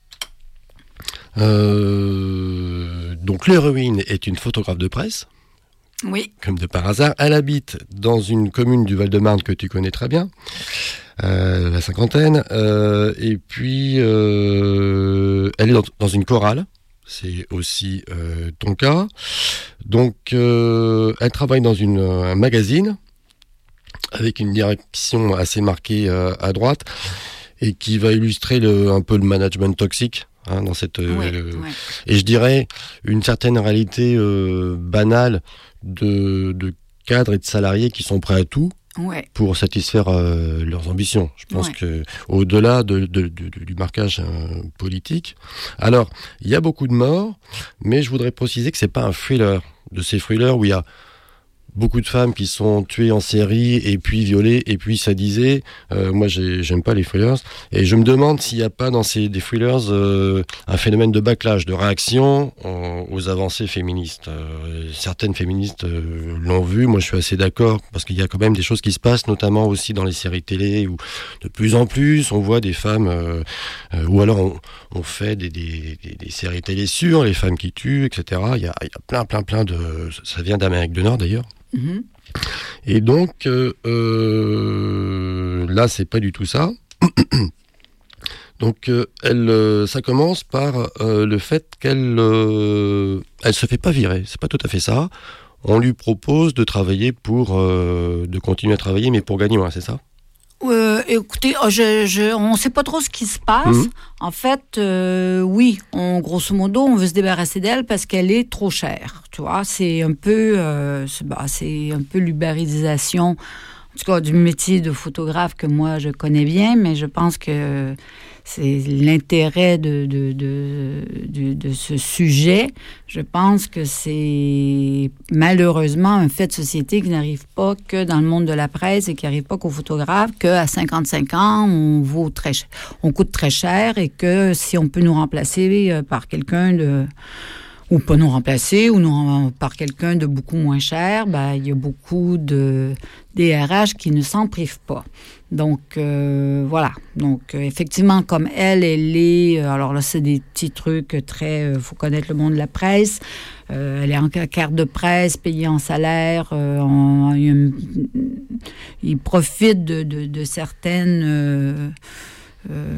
Euh, donc l'héroïne est une photographe de presse. Oui. Comme de par hasard. Elle habite dans une commune du Val-de-Marne que tu connais très bien, euh, la cinquantaine. Euh, et puis, euh, elle est dans, dans une chorale. C'est aussi euh, ton cas. Donc, euh, elle travaille dans une, un magazine avec une direction assez marquée euh, à droite et qui va illustrer le, un peu le management toxique. Hein, dans cette, euh, ouais, euh, ouais. Et je dirais une certaine réalité euh, banale de, de cadres et de salariés qui sont prêts à tout ouais. pour satisfaire euh, leurs ambitions. Je pense ouais. que au-delà de, de, de, du marquage euh, politique, alors il y a beaucoup de morts, mais je voudrais préciser que c'est pas un thriller. De ces thrillers où il y a beaucoup de femmes qui sont tuées en série et puis violées et puis sadisées. Euh, moi, j'ai, j'aime pas les thrillers. Et je me demande s'il n'y a pas dans ces des thrillers euh, un phénomène de backlash, de réaction euh, aux avancées féministes. Euh, certaines féministes euh, l'ont vu. Moi, je suis assez d'accord parce qu'il y a quand même des choses qui se passent, notamment aussi dans les séries télé où de plus en plus on voit des femmes, euh, euh, ou alors on, on fait des, des, des, des séries télé sur les femmes qui tuent, et cetera. Il y a, il y a plein, plein, plein de... Ça vient d'Amérique du Nord d'ailleurs. Mm-hmm. Et donc euh, euh, là c'est pas du tout ça. Donc euh, elle, euh, ça commence par euh, le fait qu'elle euh, elle se fait pas virer, c'est pas tout à fait ça. On lui propose de travailler pour euh, de continuer à travailler mais pour gagner moins, c'est ça? Euh, écoutez, je, je, on ne sait pas trop ce qui se passe. Mmh. En fait, euh, oui, on, grosso modo, on veut se débarrasser d'elle parce qu'elle est trop chère. Tu vois, c'est un peu, euh, c'est, bah, c'est un peu l'ubérisation, en tout cas du métier de photographe que moi je connais bien, mais je pense que c'est l'intérêt de, de, de, de, de ce sujet. Je pense que c'est malheureusement un fait de société qui n'arrive pas que dans le monde de la presse et qui n'arrive pas qu'aux photographes, qu'à cinquante-cinq ans, on, vaut très, on coûte très cher et que si on peut nous remplacer par quelqu'un de... ou pas nous remplacer, ou nous, par quelqu'un de beaucoup moins cher, ben, il y a beaucoup de D R H qui ne s'en privent pas. Donc, euh, voilà. Donc, euh, effectivement, comme elle, elle est... Euh, alors là, c'est des petits trucs très... Il euh, faut connaître le monde de la presse. Euh, elle est en carte de presse, payée en salaire. Euh, en, il, il profite de, de, de certaines... Euh, euh,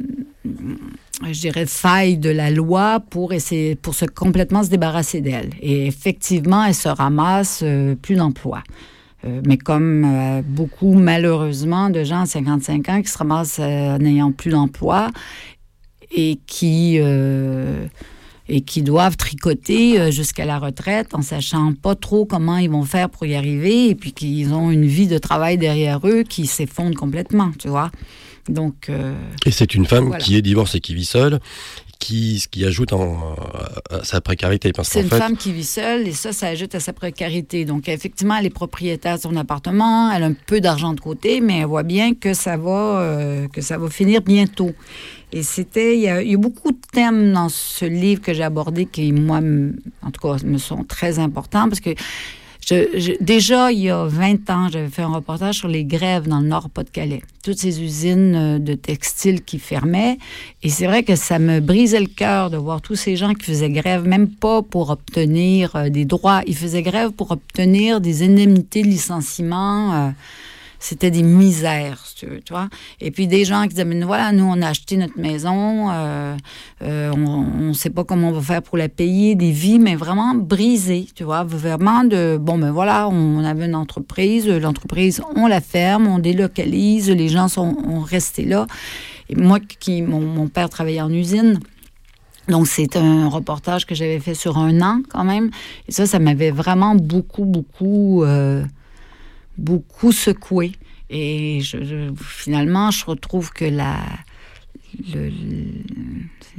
je dirais, faille de la loi pour essayer, pour se complètement se débarrasser d'elle. Et effectivement, elle se ramasse euh, plus d'emploi. Euh, mais comme euh, beaucoup, malheureusement, de gens à cinquante-cinq ans qui se ramassent euh, n'ayant plus d'emploi et qui, euh, et qui doivent tricoter euh, jusqu'à la retraite en sachant pas trop comment ils vont faire pour y arriver et puis qu'ils ont une vie de travail derrière eux qui s'effondre complètement, tu vois. Donc, euh, et c'est une femme voilà. qui est divorcée, qui vit seule, qui, ce qui ajoute en, à sa précarité. Parce c'est qu'en une fait... femme qui vit seule et ça, ça ajoute à sa précarité. Donc, effectivement, elle est propriétaire de son appartement, elle a un peu d'argent de côté, mais elle voit bien que ça va, euh, que ça va finir bientôt. Et c'était, il y, a, il y a beaucoup de thèmes dans ce livre que j'ai abordé qui, moi, m- en tout cas, me sont très importants parce que Je, je, déjà, il y a vingt ans, j'avais fait un reportage sur les grèves dans le Nord-Pas-de-Calais. Toutes ces usines de textiles qui fermaient. Et c'est vrai que ça me brisait le cœur de voir tous ces gens qui faisaient grève, même pas pour obtenir euh, des droits. Ils faisaient grève pour obtenir des indemnités de licenciement. Euh, C'était des misères, si tu veux, tu vois. Et puis des gens qui disaient, mais voilà, nous, on a acheté notre maison, euh, euh, on ne sait pas comment on va faire pour la payer, des vies, mais vraiment brisées, tu vois. Vraiment de, bon, ben voilà, on avait une entreprise, l'entreprise, on la ferme, on délocalise, les gens sont on restés là. Et moi, qui, mon, mon père travaillait en usine, donc c'est un reportage que j'avais fait sur un an, quand même. Et ça, ça m'avait vraiment beaucoup, beaucoup... Euh, beaucoup secoué. Et je, je, finalement, je retrouve que la, le, le,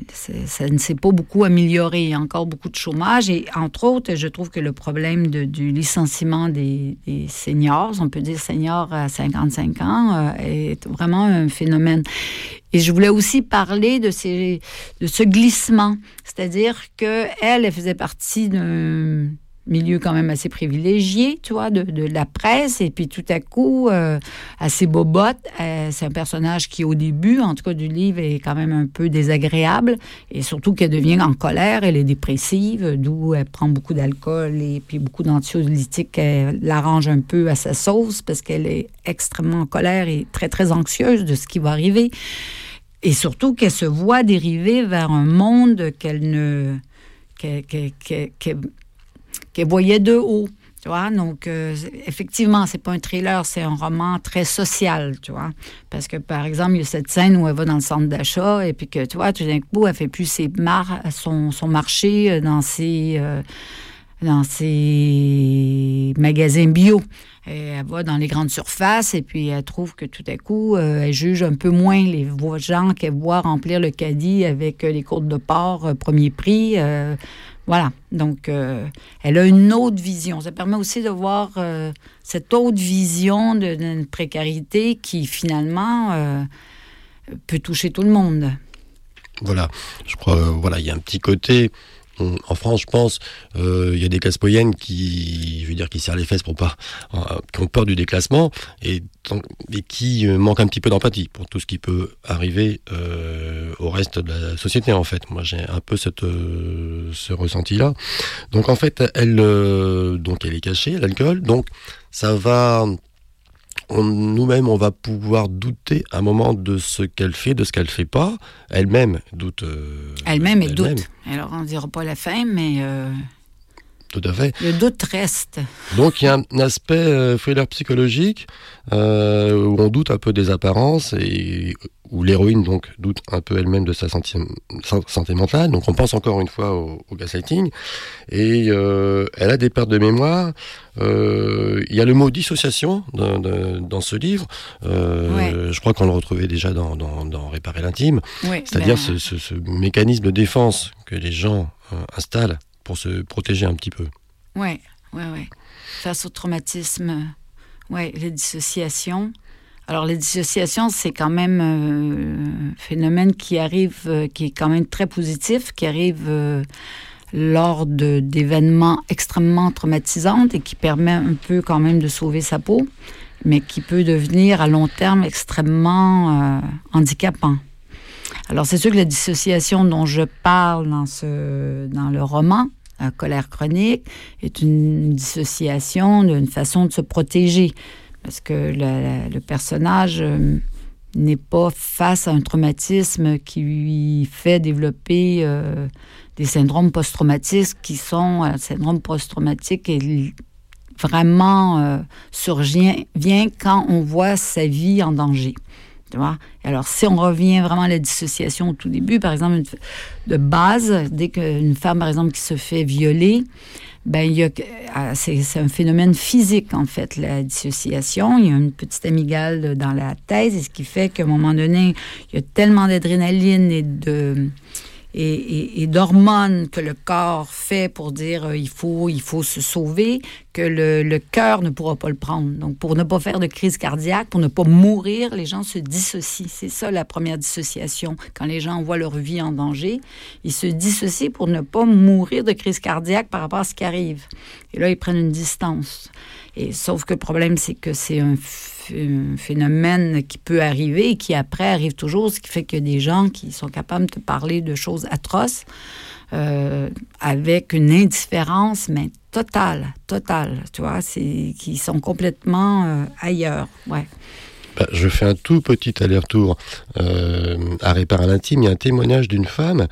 c'est, ça ne s'est pas beaucoup amélioré. Il y a encore beaucoup de chômage. Et entre autres, je trouve que le problème de, du licenciement des, des seniors, on peut dire seniors à cinquante-cinq ans, euh, est vraiment un phénomène. Et je voulais aussi parler de, ces, de ce glissement. C'est-à-dire qu'elle, elle faisait partie d'un milieu quand même assez privilégié, tu vois, de, de la presse. Et puis tout à coup, euh, assez bobotte. Euh, c'est un personnage qui, au début, en tout cas du livre, est quand même un peu désagréable. Et surtout qu'elle devient en colère, elle est dépressive, d'où elle prend beaucoup d'alcool et puis beaucoup d'anxiolytiques. Elle l'arrange un peu à sa sauce parce qu'elle est extrêmement en colère et très, très anxieuse de ce qui va arriver. Et surtout qu'elle se voit dériver vers un monde qu'elle ne... qu'elle, qu'elle, qu'elle, qu'elle, qu'elle voyait de haut, tu vois. Donc, euh, effectivement, c'est pas un thriller, c'est un roman très social, tu vois. Parce que, par exemple, il y a cette scène où elle va dans le centre d'achat et puis que, tu vois, tout d'un coup, elle fait plus ses mar- son, son marché dans ses, euh, dans ses magasins bio. Et elle va dans les grandes surfaces et puis elle trouve que tout à coup, euh, elle juge un peu moins les gens qu'elle voit remplir le caddie avec les côtes de porc euh, premier prix. Euh, voilà. Donc, euh, elle a une autre vision. Ça permet aussi de voir euh, cette autre vision de, d'une précarité qui, finalement, euh, peut toucher tout le monde. Voilà. Je crois, euh, voilà, il y a un petit côté... En France, je pense, il euh, y a des classes moyennes qui, je veux dire, qui serrent les fesses pour pas, euh, qui ont peur du déclassement et, et qui euh, manquent un petit peu d'empathie pour tout ce qui peut arriver euh, au reste de la société. En fait, moi, j'ai un peu cette, euh, ce ressenti-là. Donc, en fait, elle, euh, donc, elle est cachée, l'alcool. Donc, ça va. On, nous-mêmes, on va pouvoir douter à un moment de ce qu'elle fait, de ce qu'elle fait pas. Elle-même doute. Euh, elle-même elle doute. Alors, on ne dira pas la fin, mais... Euh, tout à fait. Le doute reste. Donc, il y a un aspect euh, thriller psychologique euh, où on doute un peu des apparences et où l'héroïne donc doute un peu elle-même de sa santé, santé mentale. Donc, on pense encore une fois au, au gaslighting. Et euh, elle a des pertes de mémoire. Euh, il y a le mot dissociation dans, dans, dans ce livre. Euh, ouais. Je crois qu'on le retrouvait déjà dans, dans, dans Réparer l'intime. Ouais, C'est-à-dire ben... ce, ce, ce mécanisme de défense que les gens euh, installent pour se protéger un petit peu. Oui, oui, oui. Face au traumatisme, oui, les dissociations. Alors, les dissociations, c'est quand même euh, un phénomène qui arrive, euh, qui est quand même très positif, qui arrive euh, lors de, d'événements extrêmement traumatisants et qui permet un peu quand même de sauver sa peau, mais qui peut devenir à long terme extrêmement euh, handicapant. Alors, c'est sûr que la dissociation dont je parle dans, ce, dans le roman, euh, Colère chronique, est une dissociation d'une façon de se protéger. Parce que le, le personnage euh, n'est pas face à un traumatisme qui lui fait développer euh, des syndromes post-traumatiques qui sont... Euh, syndrome post-traumatique et vraiment euh, survient vient quand on voit sa vie en danger. Tu vois? Alors, si on revient vraiment à la dissociation au tout début, par exemple, une, de base, dès qu'une femme, par exemple, qui se fait violer, ben, il y a, c'est, c'est un phénomène physique, en fait, la dissociation. Il y a une petite amygdale dans la tête, et ce qui fait qu'à un moment donné, il y a tellement d'adrénaline et de... Et, et, et d'hormones que le corps fait pour dire euh, il faut, il faut se sauver, que le, le cœur ne pourra pas le prendre. Donc, pour ne pas faire de crise cardiaque, pour ne pas mourir, les gens se dissocient. C'est ça, la première dissociation. Quand les gens voient leur vie en danger, ils se dissocient pour ne pas mourir de crise cardiaque par rapport à ce qui arrive. Et là, ils prennent une distance. Et, sauf que le problème, c'est que c'est un, f- un phénomène qui peut arriver et qui, après, arrive toujours, ce qui fait qu'il y a des gens qui sont capables de te parler de choses atroces euh, avec une indifférence, mais totale, totale, tu vois, c'est, qui sont complètement euh, ailleurs, ouais. Bah, je fais un tout petit aller-retour euh, à Réparer l'intime. Il y a un témoignage d'une femme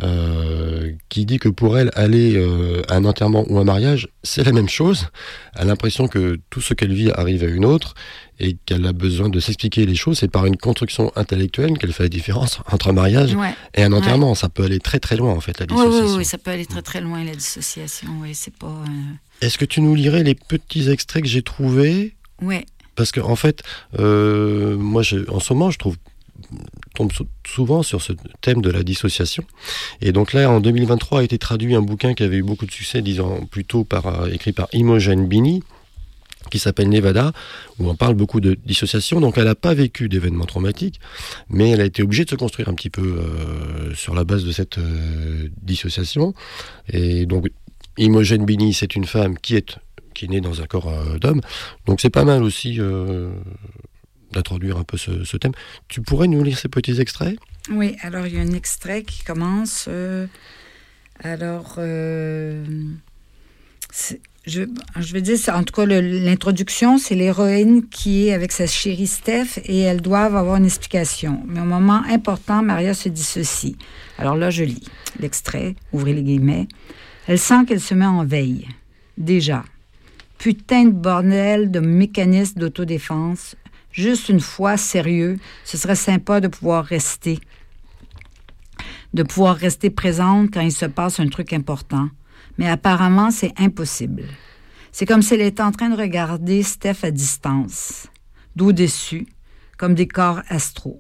euh, qui dit que pour elle, aller euh, à un enterrement ou un mariage, c'est la même chose. Elle a l'impression que tout ce qu'elle vit arrive à une autre et qu'elle a besoin de s'expliquer les choses. C'est par une construction intellectuelle qu'elle fait la différence entre un mariage ouais. et un enterrement. Ouais. Ça peut aller très très loin, en fait, la dissociation. Oui, oui, oui, ça peut aller très très loin, la dissociation. Oui, c'est pas... Euh... Est-ce que tu nous lirais les petits extraits que j'ai trouvés ? Oui. Parce qu'en en fait, euh, moi, je, en ce moment, je trouve tombe souvent sur ce thème de la dissociation. Et donc là, en deux mille vingt-trois, a été traduit un bouquin qui avait eu beaucoup de succès, disons plutôt par, écrit par Imogen Bini, qui s'appelle Nevada, où on parle beaucoup de dissociation. Donc elle n'a pas vécu d'événements traumatiques, mais elle a été obligée de se construire un petit peu euh, sur la base de cette euh, dissociation. Et donc Imogen Bini, c'est une femme qui est, qui est née dans un corps euh, d'homme. Donc c'est pas mal aussi euh, d'introduire un peu ce, ce thème. Tu pourrais nous lire ces petits extraits ? Oui, alors il y a un extrait qui commence... Euh, alors... Euh, c'est, Je, je veux dire, en tout cas, le, l'introduction, c'est l'héroïne qui est avec sa chérie Steph et elles doivent avoir une explication. Mais au moment important, Maria se dissocie. Alors là, je lis l'extrait, ouvrez les guillemets. Elle sent qu'elle se met en veille. Déjà. Putain de bordel de mécanisme d'autodéfense. Juste une fois, sérieux, ce serait sympa de pouvoir rester. De pouvoir rester présente quand il se passe un truc important. Mais apparemment, c'est impossible. C'est comme si elle était en train de regarder Steph à distance, d'au-dessus, comme des corps astraux.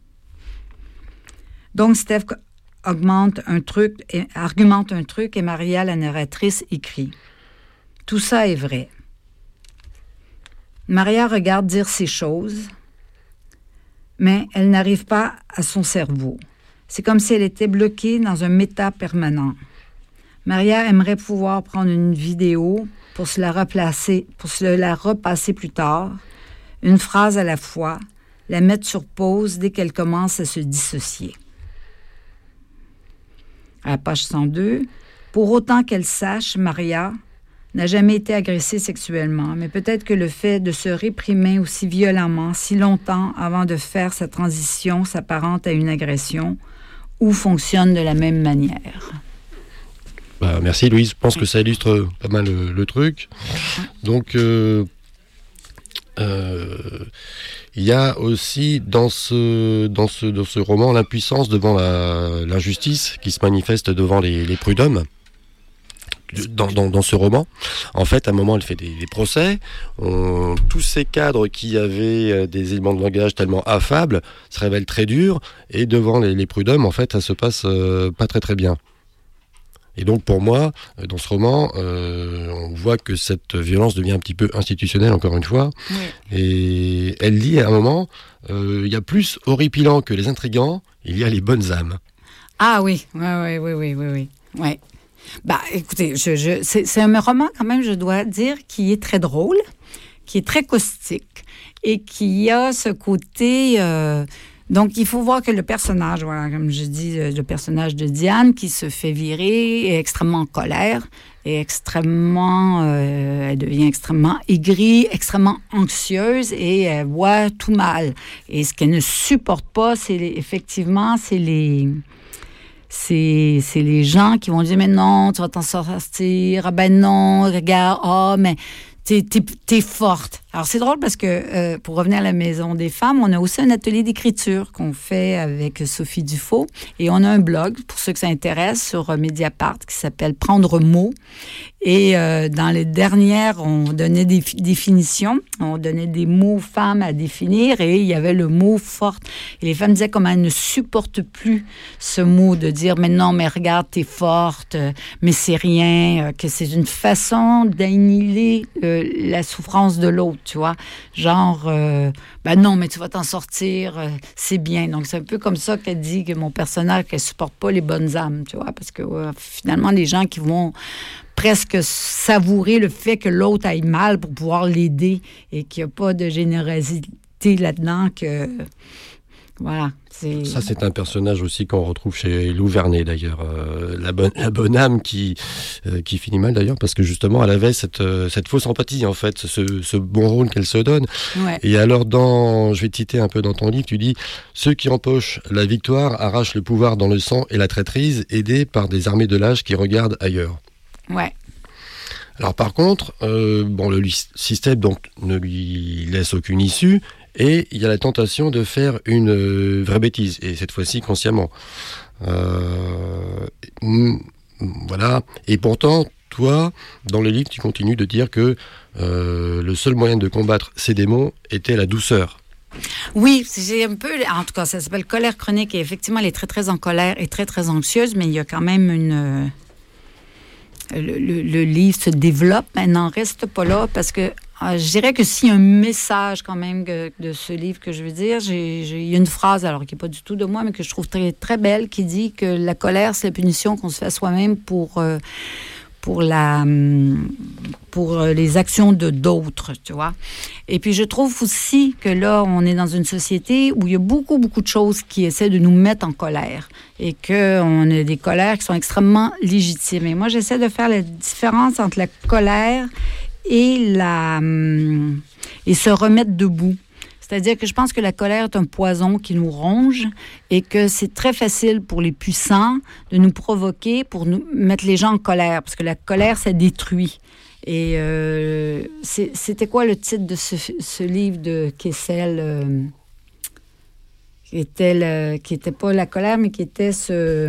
Donc, Steph augmente un truc, et, argumente un truc et Maria, la narratrice, écrit. Tout ça est vrai. Maria regarde dire ces choses, mais elle n'arrive pas à son cerveau. C'est comme si elle était bloquée dans un méta permanent. Maria aimerait pouvoir prendre une vidéo pour se la replacer, pour se la repasser plus tard, une phrase à la fois, la mettre sur pause dès qu'elle commence à se dissocier. À la page cent deux, pour autant qu'elle sache, Maria n'a jamais été agressée sexuellement, mais peut-être que le fait de se réprimer aussi violemment, si longtemps avant de faire sa transition s'apparente à une agression ou fonctionne de la même manière. Bah, merci Louise, je pense que ça illustre pas mal le, le truc. Donc, euh, euh, il y a aussi dans ce, dans ce, dans ce roman l'impuissance devant la, l'injustice qui se manifeste devant les, les prud'hommes. Dans, dans, dans ce roman, en fait, à un moment, elle fait des, des procès. On, tous ces cadres qui avaient des éléments de langage tellement affables se révèlent très durs, et devant les, les prud'hommes, en fait, ça se passe euh, pas très très bien. Et donc pour moi, dans ce roman, euh, on voit que cette violence devient un petit peu institutionnelle, encore une fois. Oui. Et elle dit à un moment, euh, il y a plus horripilant que les intrigants, il y a les bonnes âmes. Ah oui, oui, oui, oui, oui, oui, oui. Ouais. Bah, écoutez, je, je, c'est, c'est un roman quand même, je dois dire, qui est très drôle, qui est très caustique et qui a ce côté... Euh, donc, il faut voir que le personnage, voilà, comme je dis, le personnage de Diane qui se fait virer est extrêmement en colère, est extrêmement, euh, elle devient extrêmement aigrie, extrêmement anxieuse et elle voit tout mal. Et ce qu'elle ne supporte pas, c'est les, effectivement, c'est les... C'est, c'est les gens qui vont dire « Mais non, tu vas t'en sortir. Ah ben non, regarde, ah, oh, mais t'es, t'es, t'es forte. » Alors, c'est drôle parce que, euh, pour revenir à la Maison des femmes, on a aussi un atelier d'écriture qu'on fait avec Sophie Dufault. Et on a un blog, pour ceux que ça intéresse, sur Mediapart, qui s'appelle « Prendre mot ». Et euh, dans les dernières, on donnait des f- définitions. On donnait des mots femmes à définir et il y avait le mot « forte ». Et les femmes disaient comment elles ne supportent plus ce mot de dire « Mais non, mais regarde, t'es forte, mais c'est rien », que c'est une façon d'annihiler euh, la souffrance de l'autre. Tu vois, genre, euh, ben non, mais tu vas t'en sortir, euh, c'est bien. Donc, c'est un peu comme ça qu'elle dit que mon personnage, qu'elle supporte pas les bonnes âmes, tu vois, parce que euh, finalement, les gens qui vont presque savourer le fait que l'autre aille mal pour pouvoir l'aider et qu'il n'y a pas de générosité là-dedans, que... Voilà. C'est... Ça, c'est un personnage aussi qu'on retrouve chez Lou Vernet, d'ailleurs. Euh, la, bonne, la bonne âme qui, euh, qui finit mal, d'ailleurs, parce que justement, elle avait cette, euh, cette fausse empathie, en fait, ce, ce bon rôle qu'elle se donne. Ouais. Et alors, dans, je vais te citer un peu dans ton livre, tu dis « Ceux qui empochent la victoire arrachent le pouvoir dans le sang et la traîtrise, aidés par des armées de lâches qui regardent ailleurs. » Ouais. Alors, par contre, euh, bon, le système donc, ne lui laisse aucune issue. Et il y a la tentation de faire une euh, vraie bêtise, et cette fois-ci consciemment. Euh, mm, voilà. Et pourtant, toi, dans le livre, tu continues de dire que euh, le seul moyen de combattre ces démons était la douceur. Oui, c'est un peu... En tout cas, ça s'appelle Colère chronique et effectivement, elle est très, très en colère et très, très anxieuse, mais il y a quand même une... Le, le, le livre se développe, mais n'en reste pas là parce que euh, je dirais que s'il y a un message quand même que, de ce livre que je veux dire, j'ai, j'ai, il y a une phrase, alors qui n'est pas du tout de moi, mais que je trouve très, très belle, qui dit que la colère, c'est la punition qu'on se fait à soi-même pour... Euh, pour la pour les actions de d'autres, tu vois. Et puis je trouve aussi que là, on est dans une société où il y a beaucoup, beaucoup de choses qui essaient de nous mettre en colère et qu'on a des colères qui sont extrêmement légitimes. Et moi, j'essaie de faire la différence entre la colère et la et se remettre debout. C'est-à-dire que je pense que la colère est un poison qui nous ronge et que c'est très facile pour les puissants de nous provoquer pour nous mettre les gens en colère, parce que la colère, ça détruit. Et euh, c'est, c'était quoi le titre de ce, ce livre de Kessel euh, qui était le, qui était pas la colère, mais qui était ce...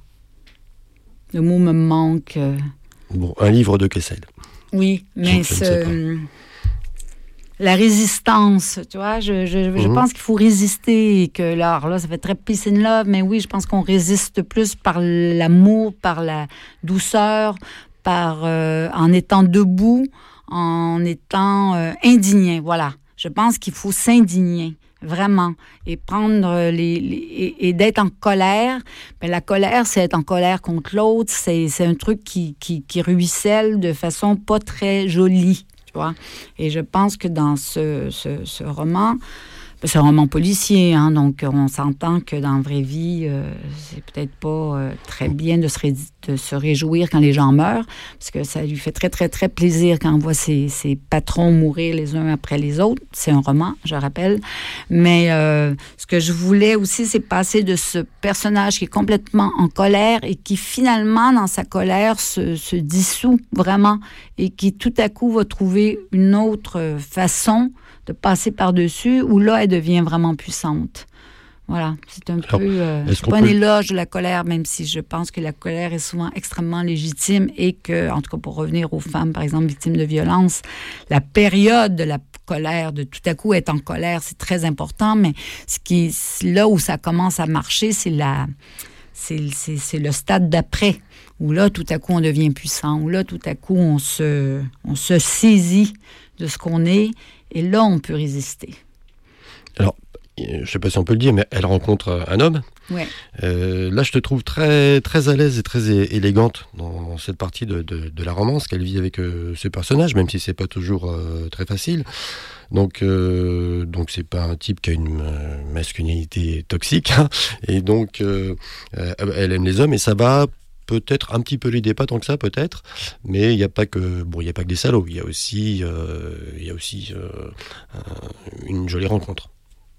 Le mot me manque. Bon, un livre de Kessel. Oui, mais je, je ce... La résistance, tu vois, je, je, je mm-hmm. pense qu'il faut résister et que là, alors là, ça fait très peace and love, mais oui, je pense qu'on résiste plus par l'amour, par la douceur, par euh, en étant debout, en étant euh, indigné, voilà. Je pense qu'il faut s'indigner, vraiment, et prendre les, les et, et d'être en colère. Ben, la colère, c'est être en colère contre l'autre, c'est, c'est un truc qui, qui, qui ruisselle de façon pas très jolie. Tu vois? Et je pense que dans ce, ce, ce roman, c'est un roman policier, hein, donc on s'entend que dans la vraie vie, euh, c'est peut-être pas euh, très bien de se, ré- de se réjouir quand les gens meurent, parce que ça lui fait très, très, très plaisir quand on voit ses, ses patrons mourir les uns après les autres. C'est un roman, je rappelle. Mais euh, ce que je voulais aussi, c'est passer de ce personnage qui est complètement en colère et qui finalement, dans sa colère, se, se dissout vraiment et qui tout à coup va trouver une autre façon de passer par-dessus, où là, elle devient vraiment puissante. Voilà, c'est un Alors, peu... Euh, c'est pas un peut... éloge de la colère, même si je pense que la colère est souvent extrêmement légitime et que, en tout cas, pour revenir aux femmes, par exemple, victimes de violences, la période de la colère, de tout à coup être en colère, c'est très important, mais ce qui, là où ça commence à marcher, c'est la... C'est, c'est, c'est le stade d'après, où là, tout à coup, on devient puissant, où là, tout à coup, on se, on se saisit de ce qu'on est, et là, on peut résister. Alors, je ne sais pas si on peut le dire, mais elle rencontre un homme. Ouais. Euh, là, je te trouve très, très à l'aise et très é- élégante dans, dans cette partie de, de, de la romance qu'elle vit avec euh, ce personnage, même si c'est pas toujours euh, très facile. Donc, euh, donc c'est pas un type qui a une euh, masculinité toxique, hein, et donc euh, euh, elle aime les hommes et ça va peut-être un petit peu l'aider, pas tant que ça peut-être, mais il n'y a pas que bon, il y a pas que des salauds, il y a aussi, euh, il y a aussi euh, une jolie rencontre.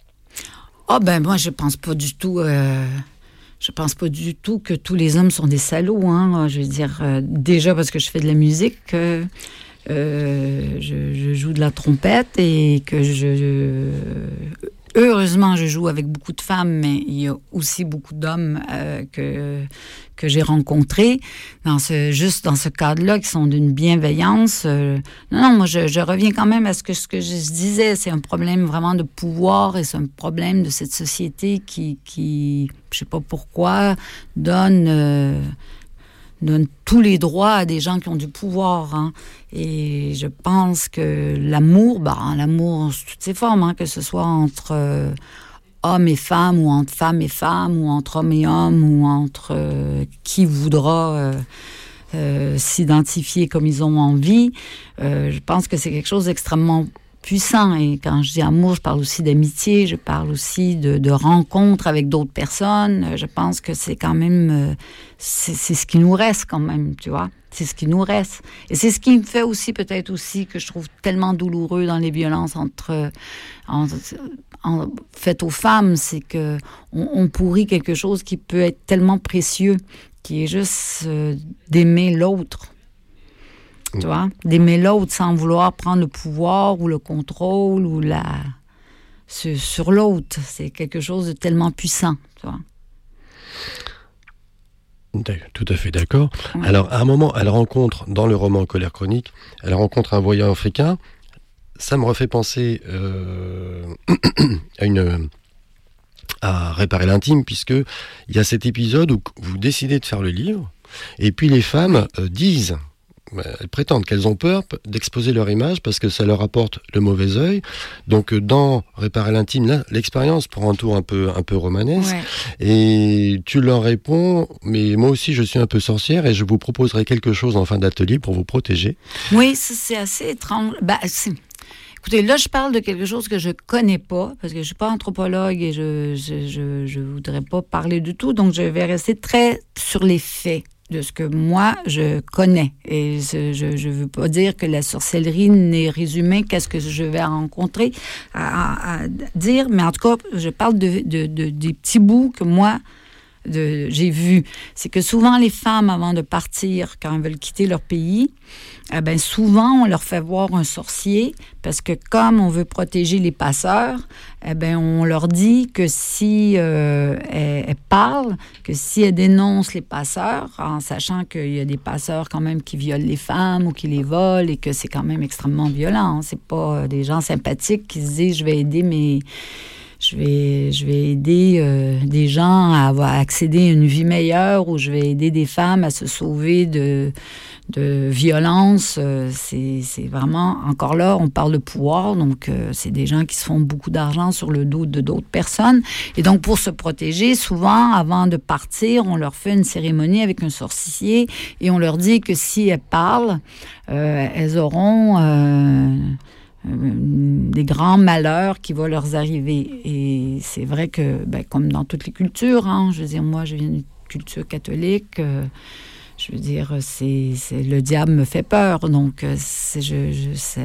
Oh ben moi je pense pas du tout. Euh... Je pense pas du tout que tous les hommes sont des salauds. Hein. Je veux dire, euh, déjà parce que je fais de la musique, euh, euh, je, je joue de la trompette et que je... Euh, heureusement, je joue avec beaucoup de femmes, mais il y a aussi beaucoup d'hommes euh, que, que j'ai rencontrés, dans ce, juste dans ce cadre-là, qui sont d'une bienveillance. Euh, non, non, moi, je, je reviens quand même à ce que, ce que je disais. C'est un problème vraiment de pouvoir et c'est un problème de cette société qui, qui je sais pas pourquoi, donne... Euh, donne tous les droits à des gens qui ont du pouvoir. Hein. Et je pense que l'amour, bah, l'amour sous toutes ses formes, hein, que ce soit entre euh, hommes et femmes, ou entre femmes et femmes, ou entre hommes et hommes, ou entre euh, qui voudra euh, euh, s'identifier comme ils ont envie, euh, je pense que c'est quelque chose d'extrêmement puissant. Et quand je dis amour, je parle aussi d'amitié, je parle aussi de, de rencontres avec d'autres personnes. Je pense que c'est quand même... Euh, c'est, c'est ce qui nous reste quand même, tu vois. C'est ce qui nous reste. Et c'est ce qui me fait aussi, peut-être aussi, que je trouve tellement douloureux dans les violences entre... En, en, faites aux femmes, c'est que on, on pourrit quelque chose qui peut être tellement précieux, qui est juste euh, d'aimer l'autre. Tu vois, d'aimer l'autre sans vouloir prendre le pouvoir ou le contrôle ou la sur, sur l'autre. C'est quelque chose de tellement puissant, tu vois. Tout à fait d'accord. Ouais. Alors, à un moment, elle rencontre, dans le roman Colère chronique, elle rencontre un voyant africain. Ça me refait penser euh, à une à réparer l'intime, puisque il y a cet épisode où vous décidez de faire le livre, et puis les femmes euh, disent, elles prétendent qu'elles ont peur d'exposer leur image parce que ça leur apporte le mauvais œil. Donc dans Réparer l'intime, là, l'expérience prend un tour un peu, un peu romanesque. Ouais. Et tu leur réponds, mais moi aussi je suis un peu sorcière et je vous proposerai quelque chose en fin d'atelier pour vous protéger. Oui, ça, c'est assez étrange. Ben, c'est... Écoutez, là, je parle de quelque chose que je connais pas, parce que je suis pas anthropologue et je je, je, je voudrais pas parler du tout, donc je vais rester très sur les faits de ce que moi, je connais. Et je ne veux pas dire que la sorcellerie n'est résumée qu'à ce que je vais rencontrer, à, à, à dire, mais en tout cas, je parle de, de, de, des petits bouts que moi, de, j'ai vus. C'est que souvent, les femmes, avant de partir, quand elles veulent quitter leur pays, eh bien, souvent, on leur fait voir un sorcier, parce que comme on veut protéger les passeurs, eh bien, on leur dit que si euh, elles, elles parlent, que si elles dénoncent les passeurs, en sachant qu'il y a des passeurs quand même qui violent les femmes ou qui les volent, et que c'est quand même extrêmement violent, hein. C'est pas des gens sympathiques qui se disent « je vais aider mes... » Je vais, je vais aider euh, des gens à avoir accéder à une vie meilleure, ou je vais aider des femmes à se sauver de, de violence. Euh, c'est, c'est vraiment, encore là, on parle de pouvoir, donc euh, c'est des gens qui se font beaucoup d'argent sur le dos de d'autres personnes. Et donc, pour se protéger, souvent, avant de partir, on leur fait une cérémonie avec un sorcier et on leur dit que si elles parlent, euh, elles auront... Euh, des grands malheurs qui vont leur arriver. Et c'est vrai que, ben, comme dans toutes les cultures, hein, je veux dire, moi, je viens d'une culture catholique, euh, je veux dire, c'est, c'est, le diable me fait peur, donc c'est, je, je, c'est,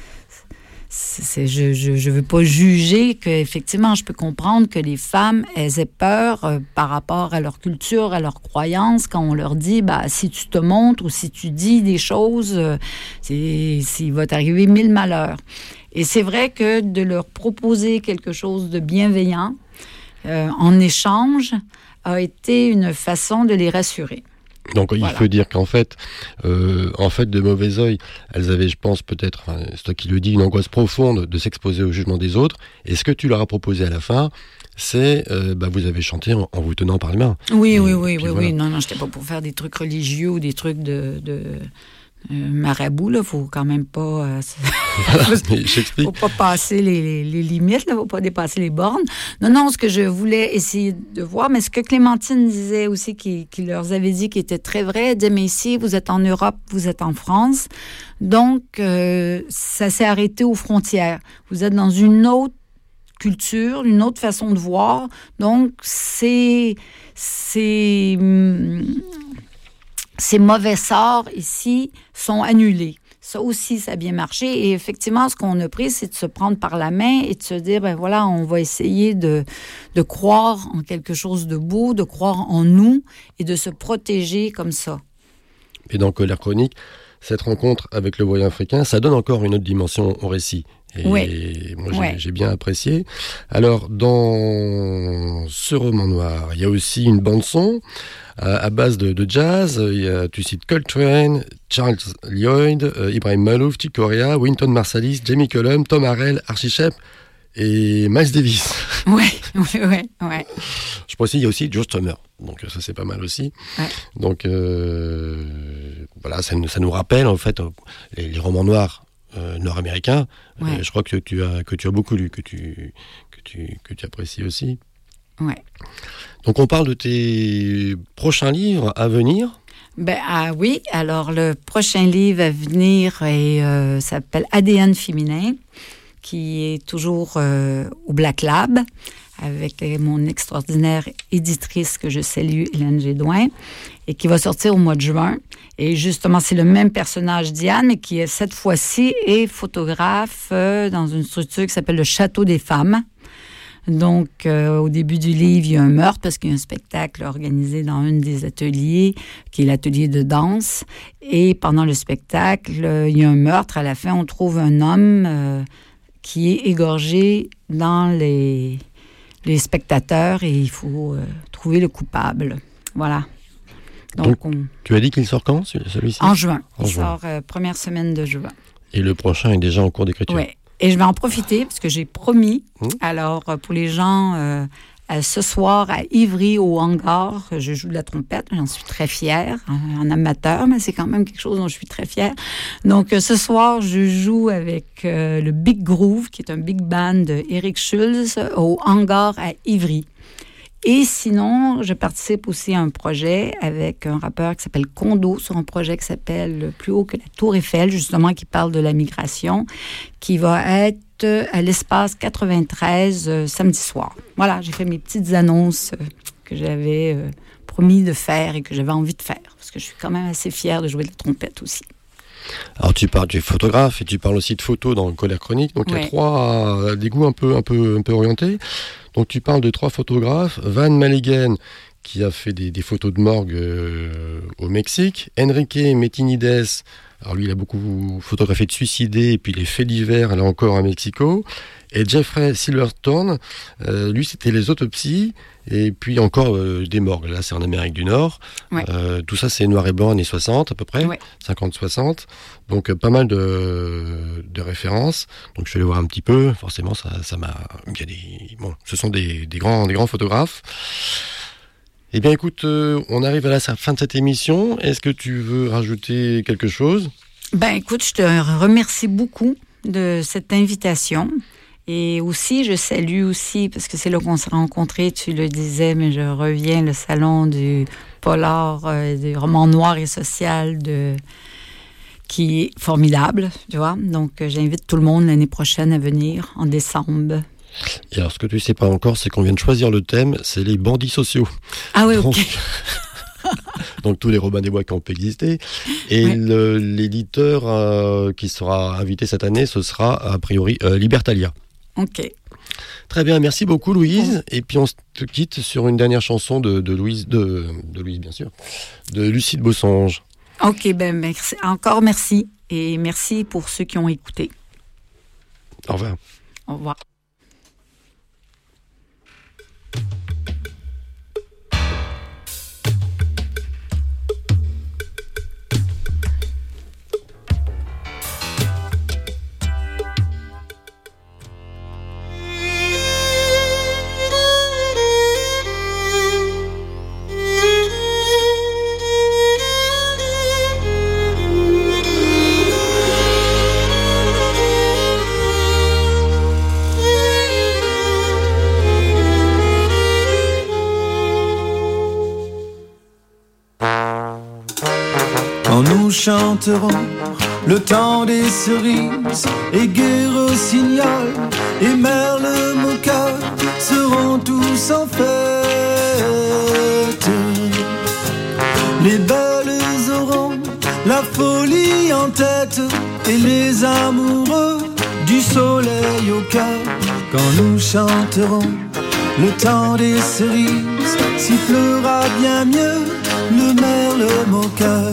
c'est, je, je, je veux pas juger qu'effectivement, je peux comprendre que les femmes, elles aient peur euh, par rapport à leur culture, à leurs croyances, quand on leur dit, bah, si tu te montres ou si tu dis des choses, euh, c'est, c'est, il va t'arriver mille malheurs. Et c'est vrai que de leur proposer quelque chose de bienveillant euh, en échange a été une façon de les rassurer. Donc voilà. Il faut dire qu'en fait, euh, en fait, de mauvais œil, elles avaient, je pense, peut-être, enfin, c'est toi qui le dis, une angoisse profonde de s'exposer au jugement des autres. Et ce que tu leur as proposé à la fin, c'est, euh, bah, vous avez chanté en, en vous tenant par les mains. Oui, et, oui, oui, oui, voilà. oui. Non, non, j'étais pas pour faire des trucs religieux ou des trucs de... de... Euh, marabout, là, faut quand même pas... Euh, voilà, mais j'explique. Faut pas passer les, les, les limites, là, faut pas dépasser les bornes. Non, non, ce que je voulais essayer de voir, mais ce que Clémentine disait aussi, qui, qui leur avait dit, qui était très vrai, elle disait, mais ici, vous êtes en Europe, vous êtes en France, donc euh, ça s'est arrêté aux frontières. Vous êtes dans une autre culture, une autre façon de voir, donc c'est... c'est Ces mauvais sorts ici sont annulés. Ça aussi, ça a bien marché. Et effectivement, ce qu'on a pris, c'est de se prendre par la main et de se dire, ben voilà, on va essayer de, de croire en quelque chose de beau, de croire en nous et de se protéger comme ça. Et dans Colère Chronique, cette rencontre avec le voyant africain, ça donne encore une autre dimension au récit. Et ouais. moi, j'ai, ouais. j'ai bien apprécié. Alors, dans ce roman noir, il y a aussi une bande-son à, à base de, de jazz. Il y a, tu cites Coltrane, Charles Lloyd, euh, Ibrahim Malouf, Chick Corea, Wynton Marsalis, Jamie Cullum, Tom Harrell, Archie Shepp et Miles Davis. Oui, oui, oui. Ouais. Je pense qu'il y a aussi Joe Strummer. Donc ça, c'est pas mal aussi. Ouais. Donc, euh, voilà, ça, ça nous rappelle, en fait, les, les romans noirs Euh, nord-américain, ouais. euh, je crois que tu as que tu as beaucoup lu, que tu que tu que tu apprécies aussi. Ouais. Donc on parle de tes prochains livres à venir. Ben ah oui, alors le prochain livre à venir est, euh, s'appelle A D N féminin, qui est toujours euh, au Black Lab avec mon extraordinaire éditrice que je salue, Hélène Gédouin, et qui va sortir au mois de juin. Et justement, c'est le même personnage, Diane, mais qui, cette fois-ci, est photographe euh, dans une structure qui s'appelle le Château des Femmes. Donc, euh, au début du livre, il y a un meurtre parce qu'il y a un spectacle organisé dans un des ateliers, qui est l'atelier de danse. Et pendant le spectacle, euh, il y a un meurtre. À la fin, on trouve un homme euh, qui est égorgé dans les, les spectateurs et il faut euh, trouver le coupable. Voilà. Donc, Donc on... tu as dit qu'il sort quand, celui-ci? En juin. En il juin. sort euh, première semaine de juin. Et le prochain est déjà en cours d'écriture? Oui, Et je vais en profiter parce que j'ai promis. Mmh. Alors, pour les gens, euh, euh, ce soir à Ivry, au hangar, je joue de la trompette. J'en suis très fière, en, en amateur, mais c'est quand même quelque chose dont je suis très fière. Donc, euh, ce soir, je joue avec euh, le Big Groove, qui est un big band de Eric Schulz, au hangar à Ivry. Et sinon, je participe aussi à un projet avec un rappeur qui s'appelle Kondo, sur un projet qui s'appelle Plus haut que la Tour Eiffel, justement, qui parle de la migration, qui va être à l'Espace quatre-vingt-treize euh, samedi soir. Voilà, j'ai fait mes petites annonces euh, que j'avais euh, promis de faire et que j'avais envie de faire, parce que je suis quand même assez fière de jouer de la trompette aussi. Alors tu parles, tu es photographe et tu parles aussi de photos dans le Colère Chronique, donc ouais. Il y a trois euh, des goûts un peu, un peu, un peu orientés. Donc tu parles de trois photographes, Van Malegen qui a fait des, des photos de morgue euh, au Mexique, Enrique Metinides, alors lui il a beaucoup photographié de suicidés et puis les faits divers là encore à Mexico, et Jeffrey Silverthorne, euh, lui c'était les autopsies et puis encore euh, des morgues, là c'est en Amérique du Nord, ouais. euh, tout ça c'est noir et blanc années soixante à peu près, ouais. cinquante soixante, donc euh, pas mal de, de références, donc je suis allé voir un petit peu, forcément ça, ça m'a, il y a des, bon, ce sont des, des, grands, des grands photographes. Eh bien écoute, euh, on arrive à la fin de cette émission, est-ce que tu veux rajouter quelque chose ? Ben écoute, je te remercie beaucoup de cette invitation. Et aussi, je salue aussi, parce que c'est là qu'on s'est rencontrés, tu le disais, mais je reviens, le salon du polar, euh, du roman noir et social, de, qui est formidable, tu vois. Donc, euh, j'invite tout le monde l'année prochaine à venir, en décembre. Et alors, ce que tu ne sais pas encore, c'est qu'on vient de choisir le thème, c'est les bandits sociaux. Ah oui, donc, ok. Donc, tous les Robin des Bois qui ont pu exister. Et ouais. le, l'éditeur euh, qui sera invité cette année, ce sera, a priori, euh, Libertalia. Ok. Très bien, merci beaucoup Louise. Et puis on se quitte sur une dernière chanson de, de Louise, de, de Louise bien sûr, de Lucie de Bossange. Ok, ben merci. Encore merci. Et merci pour ceux qui ont écouté. Au revoir. Au revoir. Chanteront le temps des cerises et Gai Rossignol et Merle Moka seront tous en fête. Les belles auront la folie en tête et les amoureux du soleil au cœur. Quand nous chanterons le temps des cerises, sifflera bien mieux le Merle Moka.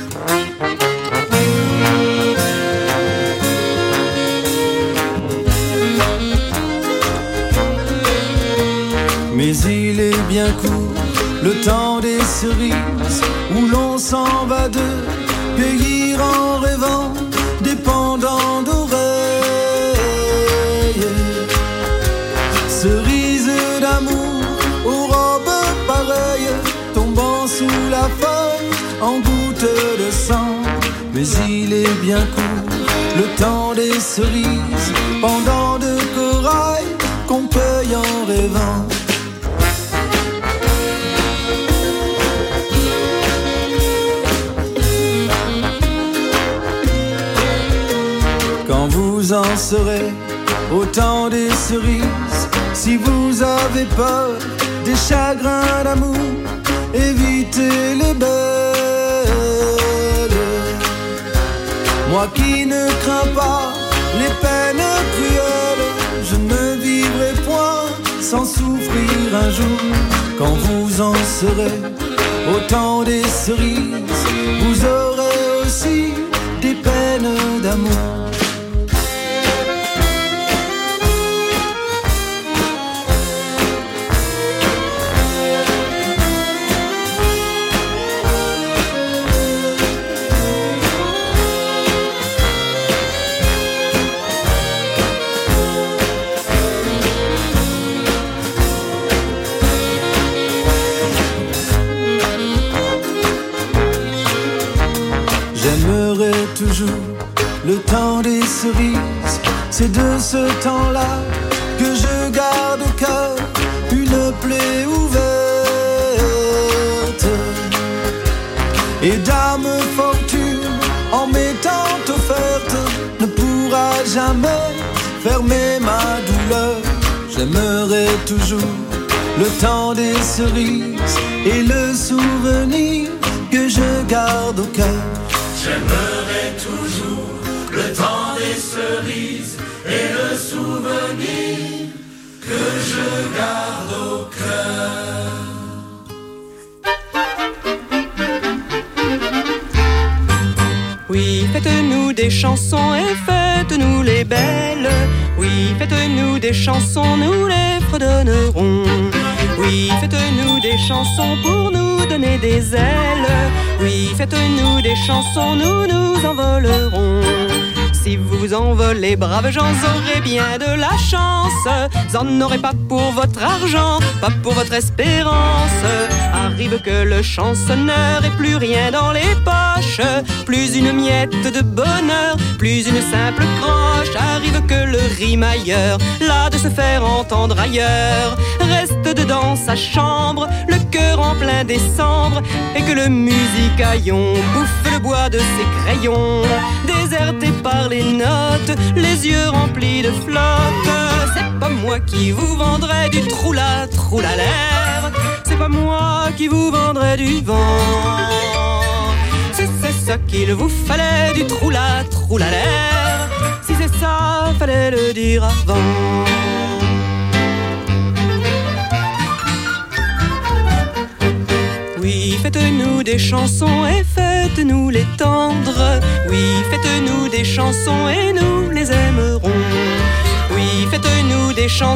Mais il est bien court, le temps des cerises, où l'on s'en va de cueillir en rêvant des pendants d'oreilles. Cerises d'amour aux robes pareilles, tombant sous la feuille en gouttes de sang. Mais il est bien court, le temps des cerises, pendants de corail qu'on cueille en rêvant. Quand vous en serez au temps des cerises, si vous avez peur des chagrins d'amour, évitez les belles. Moi qui ne crains pas les peines cruelles, je ne vivrai point sans souffrir un jour. Quand vous en serez au temps des cerises, vous aurez aussi des peines d'amour. C'est de ce temps-là que je garde au cœur une plaie ouverte. Et dame fortune, en m'étant offerte, ne pourra jamais fermer ma douleur. J'aimerai toujours le temps des cerises et le souvenir que je garde au cœur. J'aimerai toujours le temps des cerises et le souvenir que je garde au cœur. Oui, faites-nous des chansons et faites-nous les belles. Oui, faites-nous des chansons, nous les fredonnerons. Oui, faites-nous des chansons pour nous donner des ailes. Oui, faites-nous des chansons, nous nous envolerons. Si vous envolez, braves gens, aurez bien de la chance. Vous en aurez pas pour votre argent, pas pour votre espérance. Arrive que le chansonneur ait plus rien dans les poches, plus une miette de bonheur, plus une simple croche. Arrive que le rimailleur, là de se faire entendre ailleurs, reste dedans sa chambre, le cœur en plein décembre, et que le musicaillon bouffe le bois de ses crayons, déserté par les notes, les yeux remplis de flotte. C'est pas moi qui vous vendrai du troula troula l'air, c'est pas moi qui vous vendrai du vent. Si c'est ça qu'il vous fallait, du troula troula l'air, si c'est ça, fallait le dire avant. Oui, faites-nous des chansons et faites-nous les tendre. Oui, faites-nous des chansons et nous les aimerons. Oui, faites-nous des chansons